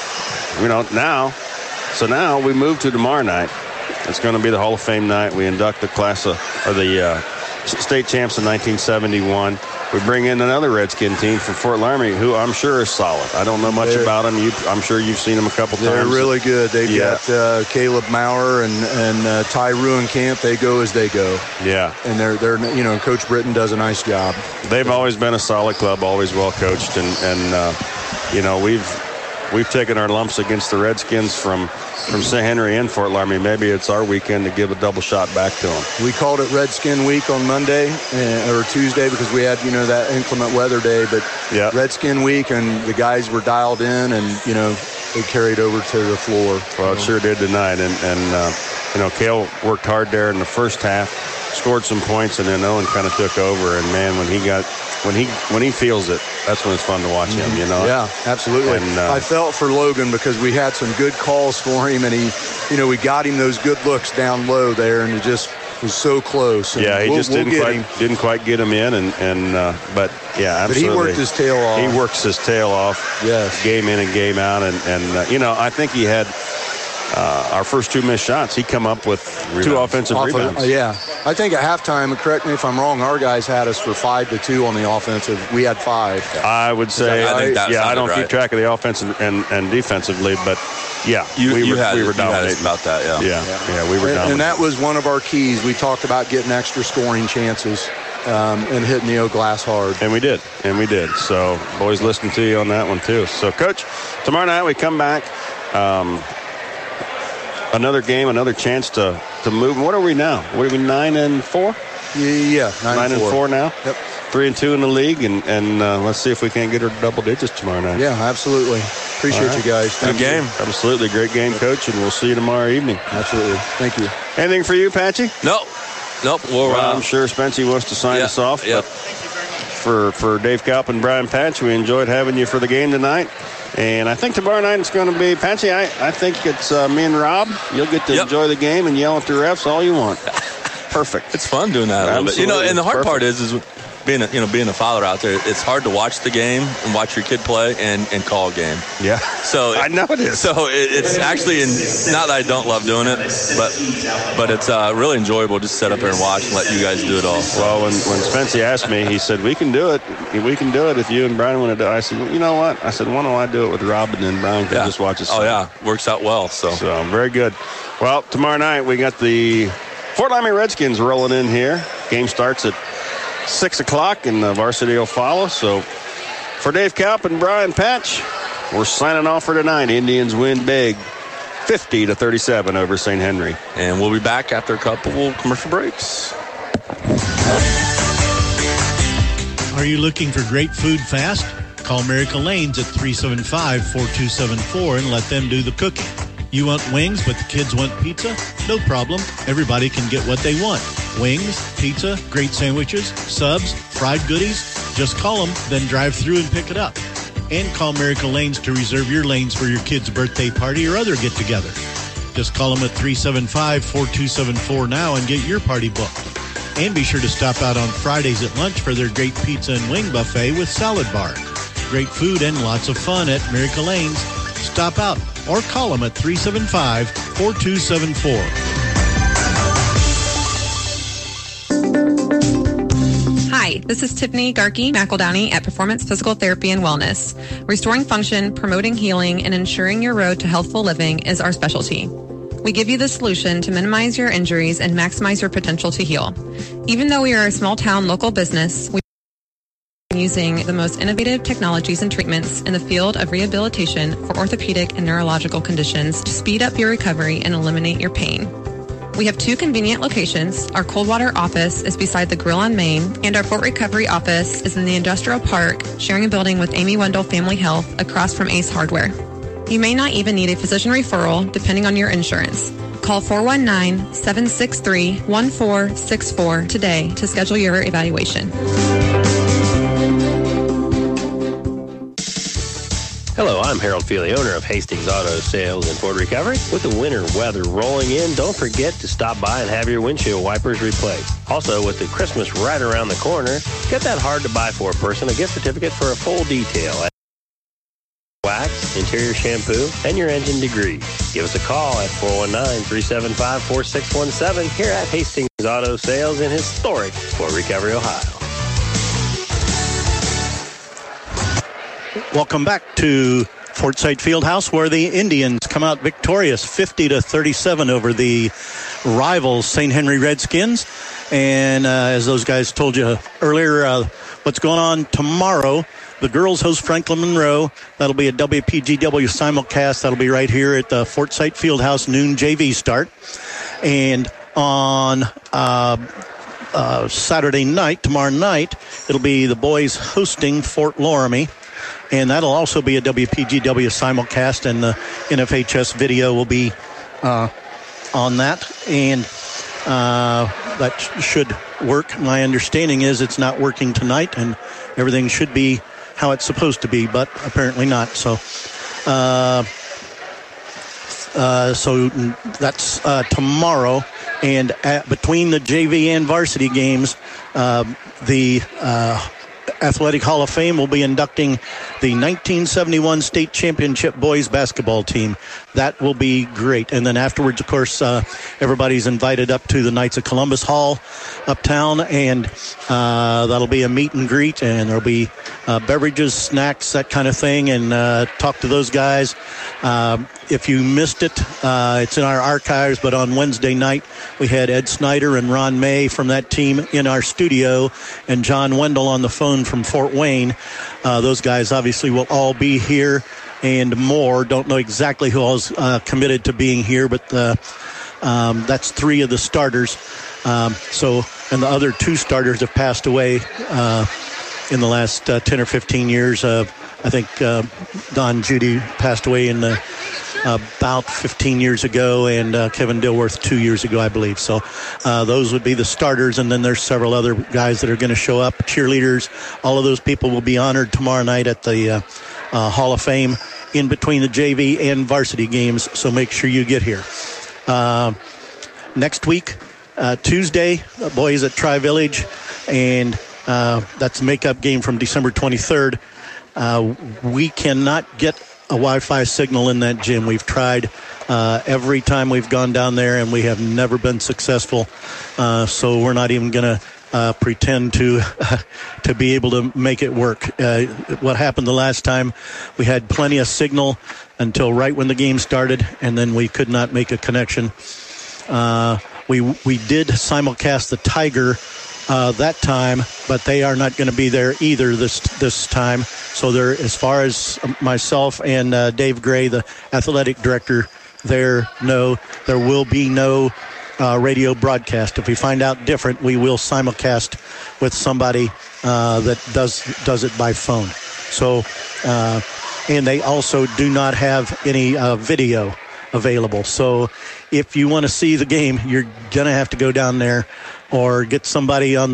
B: now we move to tomorrow night. It's going to be the Hall of Fame night. We induct the the state champs in 1971. We bring in another Redskin team from Fort Laramie, who I'm sure is solid. I don't know much about them. I'm sure you've seen them a couple times.
F: They're really good. They've got Caleb Maurer and Ty Ruenkamp. They go as they go.
B: Yeah.
F: And they're Coach Britton does a nice job.
B: They've always been a solid club, always well coached, and we've taken our lumps against the Redskins from St. Henry and Fort Laramie. Maybe it's our weekend to give a double shot back to them.
F: We called it Redskin Week on Monday or Tuesday because we had, that inclement weather day. But Redskin Week, and the guys were dialed in, and, they carried over to the floor.
B: Well, it sure did tonight. And Cale worked hard there in the first half, scored some points, and then Owen kind of took over. And, man, when he feels it, that's when it's fun to watch him,
F: Yeah, absolutely. And I felt for Logan because we had some good calls for him, and we got him those good looks down low there, and it just was so close. And
B: he just didn't quite get him in, but absolutely.
F: But he worked his tail off.
B: He works his tail off.
F: Yes.
B: Game in and game out, and I think he had our first 2 missed shots. He come up with 2 offensive rebounds.
F: I think at halftime, correct me if I'm wrong, our guys had us for 5-2 on the offensive. We had 5.
B: I would say, I don't keep track of the offensive and defensively, but we were dominating
C: about that.
B: We were dominating.
F: And that was one of our keys. We talked about getting extra scoring chances and hitting the glass hard.
B: And we did. So boys, listen to you on that one too. So, Coach, tomorrow night we come back. Another game, another chance to move. What are we now? What are we, 9-4?
F: Yeah,
B: 9-4 now.
F: Yep.
B: 3-2 in the league, and let's see if we can't get her double digits tomorrow night.
F: Yeah, absolutely. Appreciate you guys.
B: Good game. Absolutely. Great game, Coach, and we'll see you tomorrow evening.
F: Absolutely. Thank you.
B: Anything for you, Patchy?
C: Nope.
B: Well, I'm sure Spency wants to sign us off.
C: Yep.
B: For Dave Kaup and Brian Patch, we enjoyed having you for the game tonight. And I think tomorrow night it's going to be, Patchy, I think it's me and Rob. You'll get to enjoy the game and yell at the refs all you want. Perfect.
C: It's fun doing that a little bit. And the hard part is being a father out there, it's hard to watch the game and watch your kid play and call a game.
B: Yeah.
C: So
B: I know it is.
C: So it's actually not that I don't love doing it, but it's really enjoyable just sit up there and watch and let you guys do it all.
B: Well, when Spency asked me, he said, we can do it if you and Brian want to do it. I said, well, you know what? I said, why don't I do it with Rob, and then Brian can just watch us.
C: Oh, yeah. Works out well. So
B: very good. Well, tomorrow night we got the Fort Laramie Redskins rolling in here. Game starts at 6 o'clock, and the varsity will follow. So for Dave Kaup and Brian Patch, we're signing off for tonight. Indians win big, 50-37 over St. Henry.
C: And we'll be back after a couple commercial breaks.
D: Are you looking for great food fast? Call Miracle Lanes at 375-4274 and let them do the cooking. You want wings, but the kids want pizza? No problem. Everybody can get what they want. Wings, pizza, great sandwiches, subs, fried goodies. Just call them, then drive through and pick it up. And call Miracle Lanes to reserve your lanes for your kid's birthday party or other get-together. Just call them at 375-4274 now and get your party booked. And be sure to stop out on Fridays at lunch for their great pizza and wing buffet with salad bar. Great food and lots of fun at Miracle Lanes. Stop out or call them at 375-4274.
O: Hi, this is Tiffany Garkey McEldowney at Performance Physical Therapy and Wellness. Restoring function, promoting healing, and ensuring your road to healthful living is our specialty. We give you the solution to minimize your injuries and maximize your potential to heal. Even though we are a small-town local business, we are using the most innovative technologies and treatments in the field of rehabilitation for orthopedic and neurological conditions to speed up your recovery and eliminate your pain. We have 2 convenient locations. Our Coldwater office is beside the Grill on Main, and our Fort Recovery office is in the Industrial Park, sharing a building with Amy Wendell Family Health across from Ace Hardware. You may not even need a physician referral, depending on your insurance. Call 419-763-1464 today to schedule your evaluation.
B: Hello, I'm Harold Feely, owner of Hastings Auto Sales in Fort Recovery. With the winter weather rolling in, don't forget to stop by and have your windshield wipers replaced. Also, with the Christmas right around the corner, get that hard-to-buy-for person a gift certificate for a full detail. Wax, interior shampoo, and your engine degrees. Give us a call at 419-375-4617 here at Hastings Auto Sales in historic Fort Recovery, Ohio.
D: Welcome back to Fort Sight Fieldhouse, where the Indians come out victorious 50-37 over the rivals St. Henry Redskins. And as those guys told you earlier, what's going on tomorrow? The girls host Franklin Monroe. That'll be a WPGW simulcast. That'll be right here at the Fort Sight Fieldhouse, noon JV start. And on Saturday night, tomorrow night, it'll be the boys hosting Fort Loramie. And that'll also be a WPGW simulcast, and the NFHS video will be on that. And that should work. My understanding is it's not working tonight, and everything should be how it's supposed to be, but apparently not. So that's tomorrow. And between the JV and varsity games, the Athletic Hall of Fame will be inducting the 1971 state championship boys basketball team. That will be great. And then afterwards, of course, everybody's invited up to the Knights of Columbus Hall uptown, and that'll be a meet and greet, and there'll be beverages, snacks, that kind of thing, and talk to those guys. If you missed it, it's in our archives, but on Wednesday night, we had Ed Snyder and Ron May from that team in our studio, and John Wendell on the phone from Fort Wayne. Those guys obviously will all be here and more. Don't know exactly who all's committed to being here, but that's 3 of the starters. And the other 2 starters have passed away in the last 10 or 15 years. I think Don Judy passed away in about 15 years ago, and Kevin Dilworth 2 years ago, I believe. So those would be the starters, and then there's several other guys that are going to show up, cheerleaders. All of those people will be honored tomorrow night at the Hall of Fame in between the JV and varsity games, so make sure you get here. Next week, Tuesday, boys at Tri-Village, and that's a makeup game from December 23rd. We cannot get a Wi-Fi signal in that gym. We've tried every time we've gone down there, and we have never been successful. So we're not even going to pretend to be able to make it work. What happened the last time, we had plenty of signal until right when the game started, and then we could not make a connection. We did simulcast the Tiger that time, but they are not going to be there either this time. So there, as far as myself and Dave Gray, the athletic director there, know there will be no radio broadcast. If we find out different, we will simulcast with somebody that does it by phone. So, and they also do not have any video available. So if you want to see the game, you're going to have to go down there or get somebody on the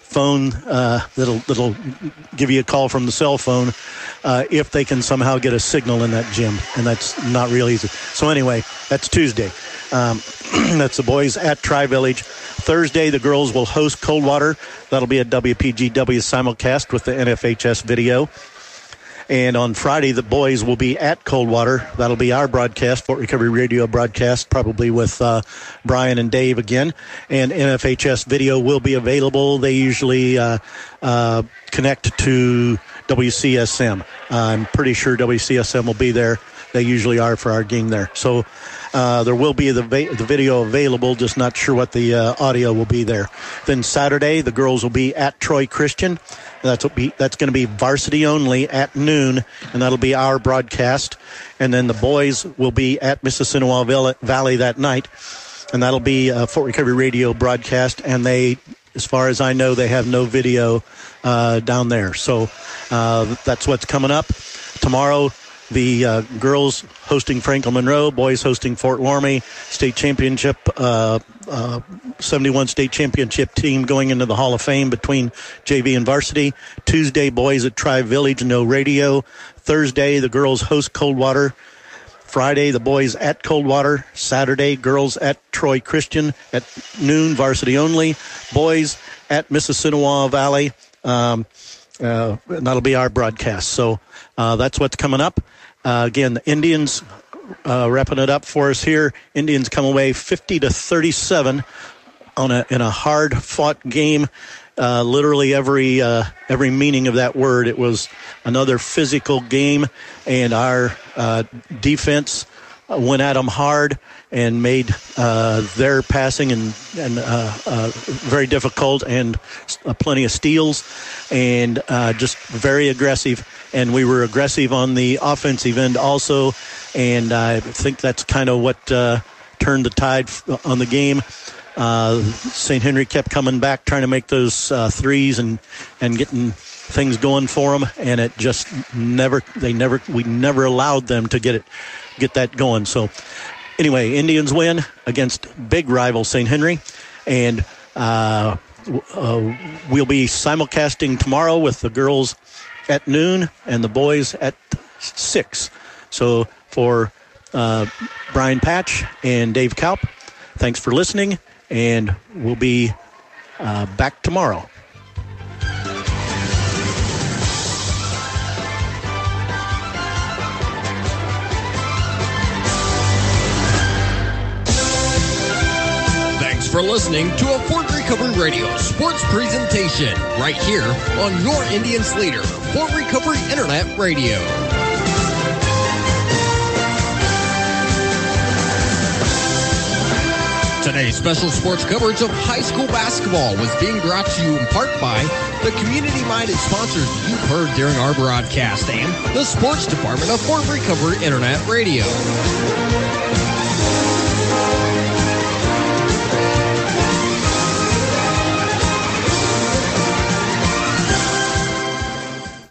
D: phone that'll give you a call from the cell phone if they can somehow get a signal in that gym, and that's not real easy. So anyway, that's Tuesday. That's the boys at Tri-Village. Thursday, the girls will host Coldwater. That'll be a WPGW simulcast with the NFHS video. And on Friday, the boys will be at Coldwater. That'll be our broadcast, Fort Recovery Radio broadcast, probably with Brian and Dave again. And NFHS video will be available. They usually connect to WCSM. I'm pretty sure WCSM will be there. They usually are for our game there. So there will be the video available, just not sure what the audio will be there. Then Saturday, the girls will be at Troy Christian. That's going to be varsity only at noon, and that'll be our broadcast. And then the boys will be at Mississinewa Valley that night, and that'll be a Fort Recovery Radio broadcast. And they, as far as I know, they have no video down there. So that's what's coming up. Tomorrow, the girls hosting Franklin Monroe, boys hosting Fort Loramie, state championship, 71 state championship team going into the Hall of Fame between JV and varsity. Tuesday, boys at Tri-Village, no radio. Thursday, the girls host Coldwater. Friday, the boys at Coldwater. Saturday, girls at Troy Christian at noon, varsity only. Boys at Mississinewa Valley. And that'll be our broadcast. So that's what's coming up. Again, the Indians wrapping it up for us here. Indians come away 50-37 in a hard-fought game. Literally every meaning of that word. It was another physical game, and our defense went at them hard and made their passing and very difficult, and plenty of steals, and just very aggressive. And we were aggressive on the offensive end also, and I think that's kind of what turned the tide on the game. St. Henry kept coming back, trying to make those threes and getting things going for them, and it just we never allowed them to get that going. So anyway, Indians win against big rival St. Henry, and we'll be simulcasting tomorrow with the girls at noon and the boys at 6. So for Brian Patch and Dave Kaup, thanks for listening, and we'll be back tomorrow.
A: Thanks for listening to a Fort Recovery Radio sports presentation right here on your Indians leader, Fort Recovery Internet Radio. Today's special sports coverage of high school basketball was being brought to you in part by the community-minded sponsors you've heard during our broadcast and the sports department of Fort Recovery Internet Radio.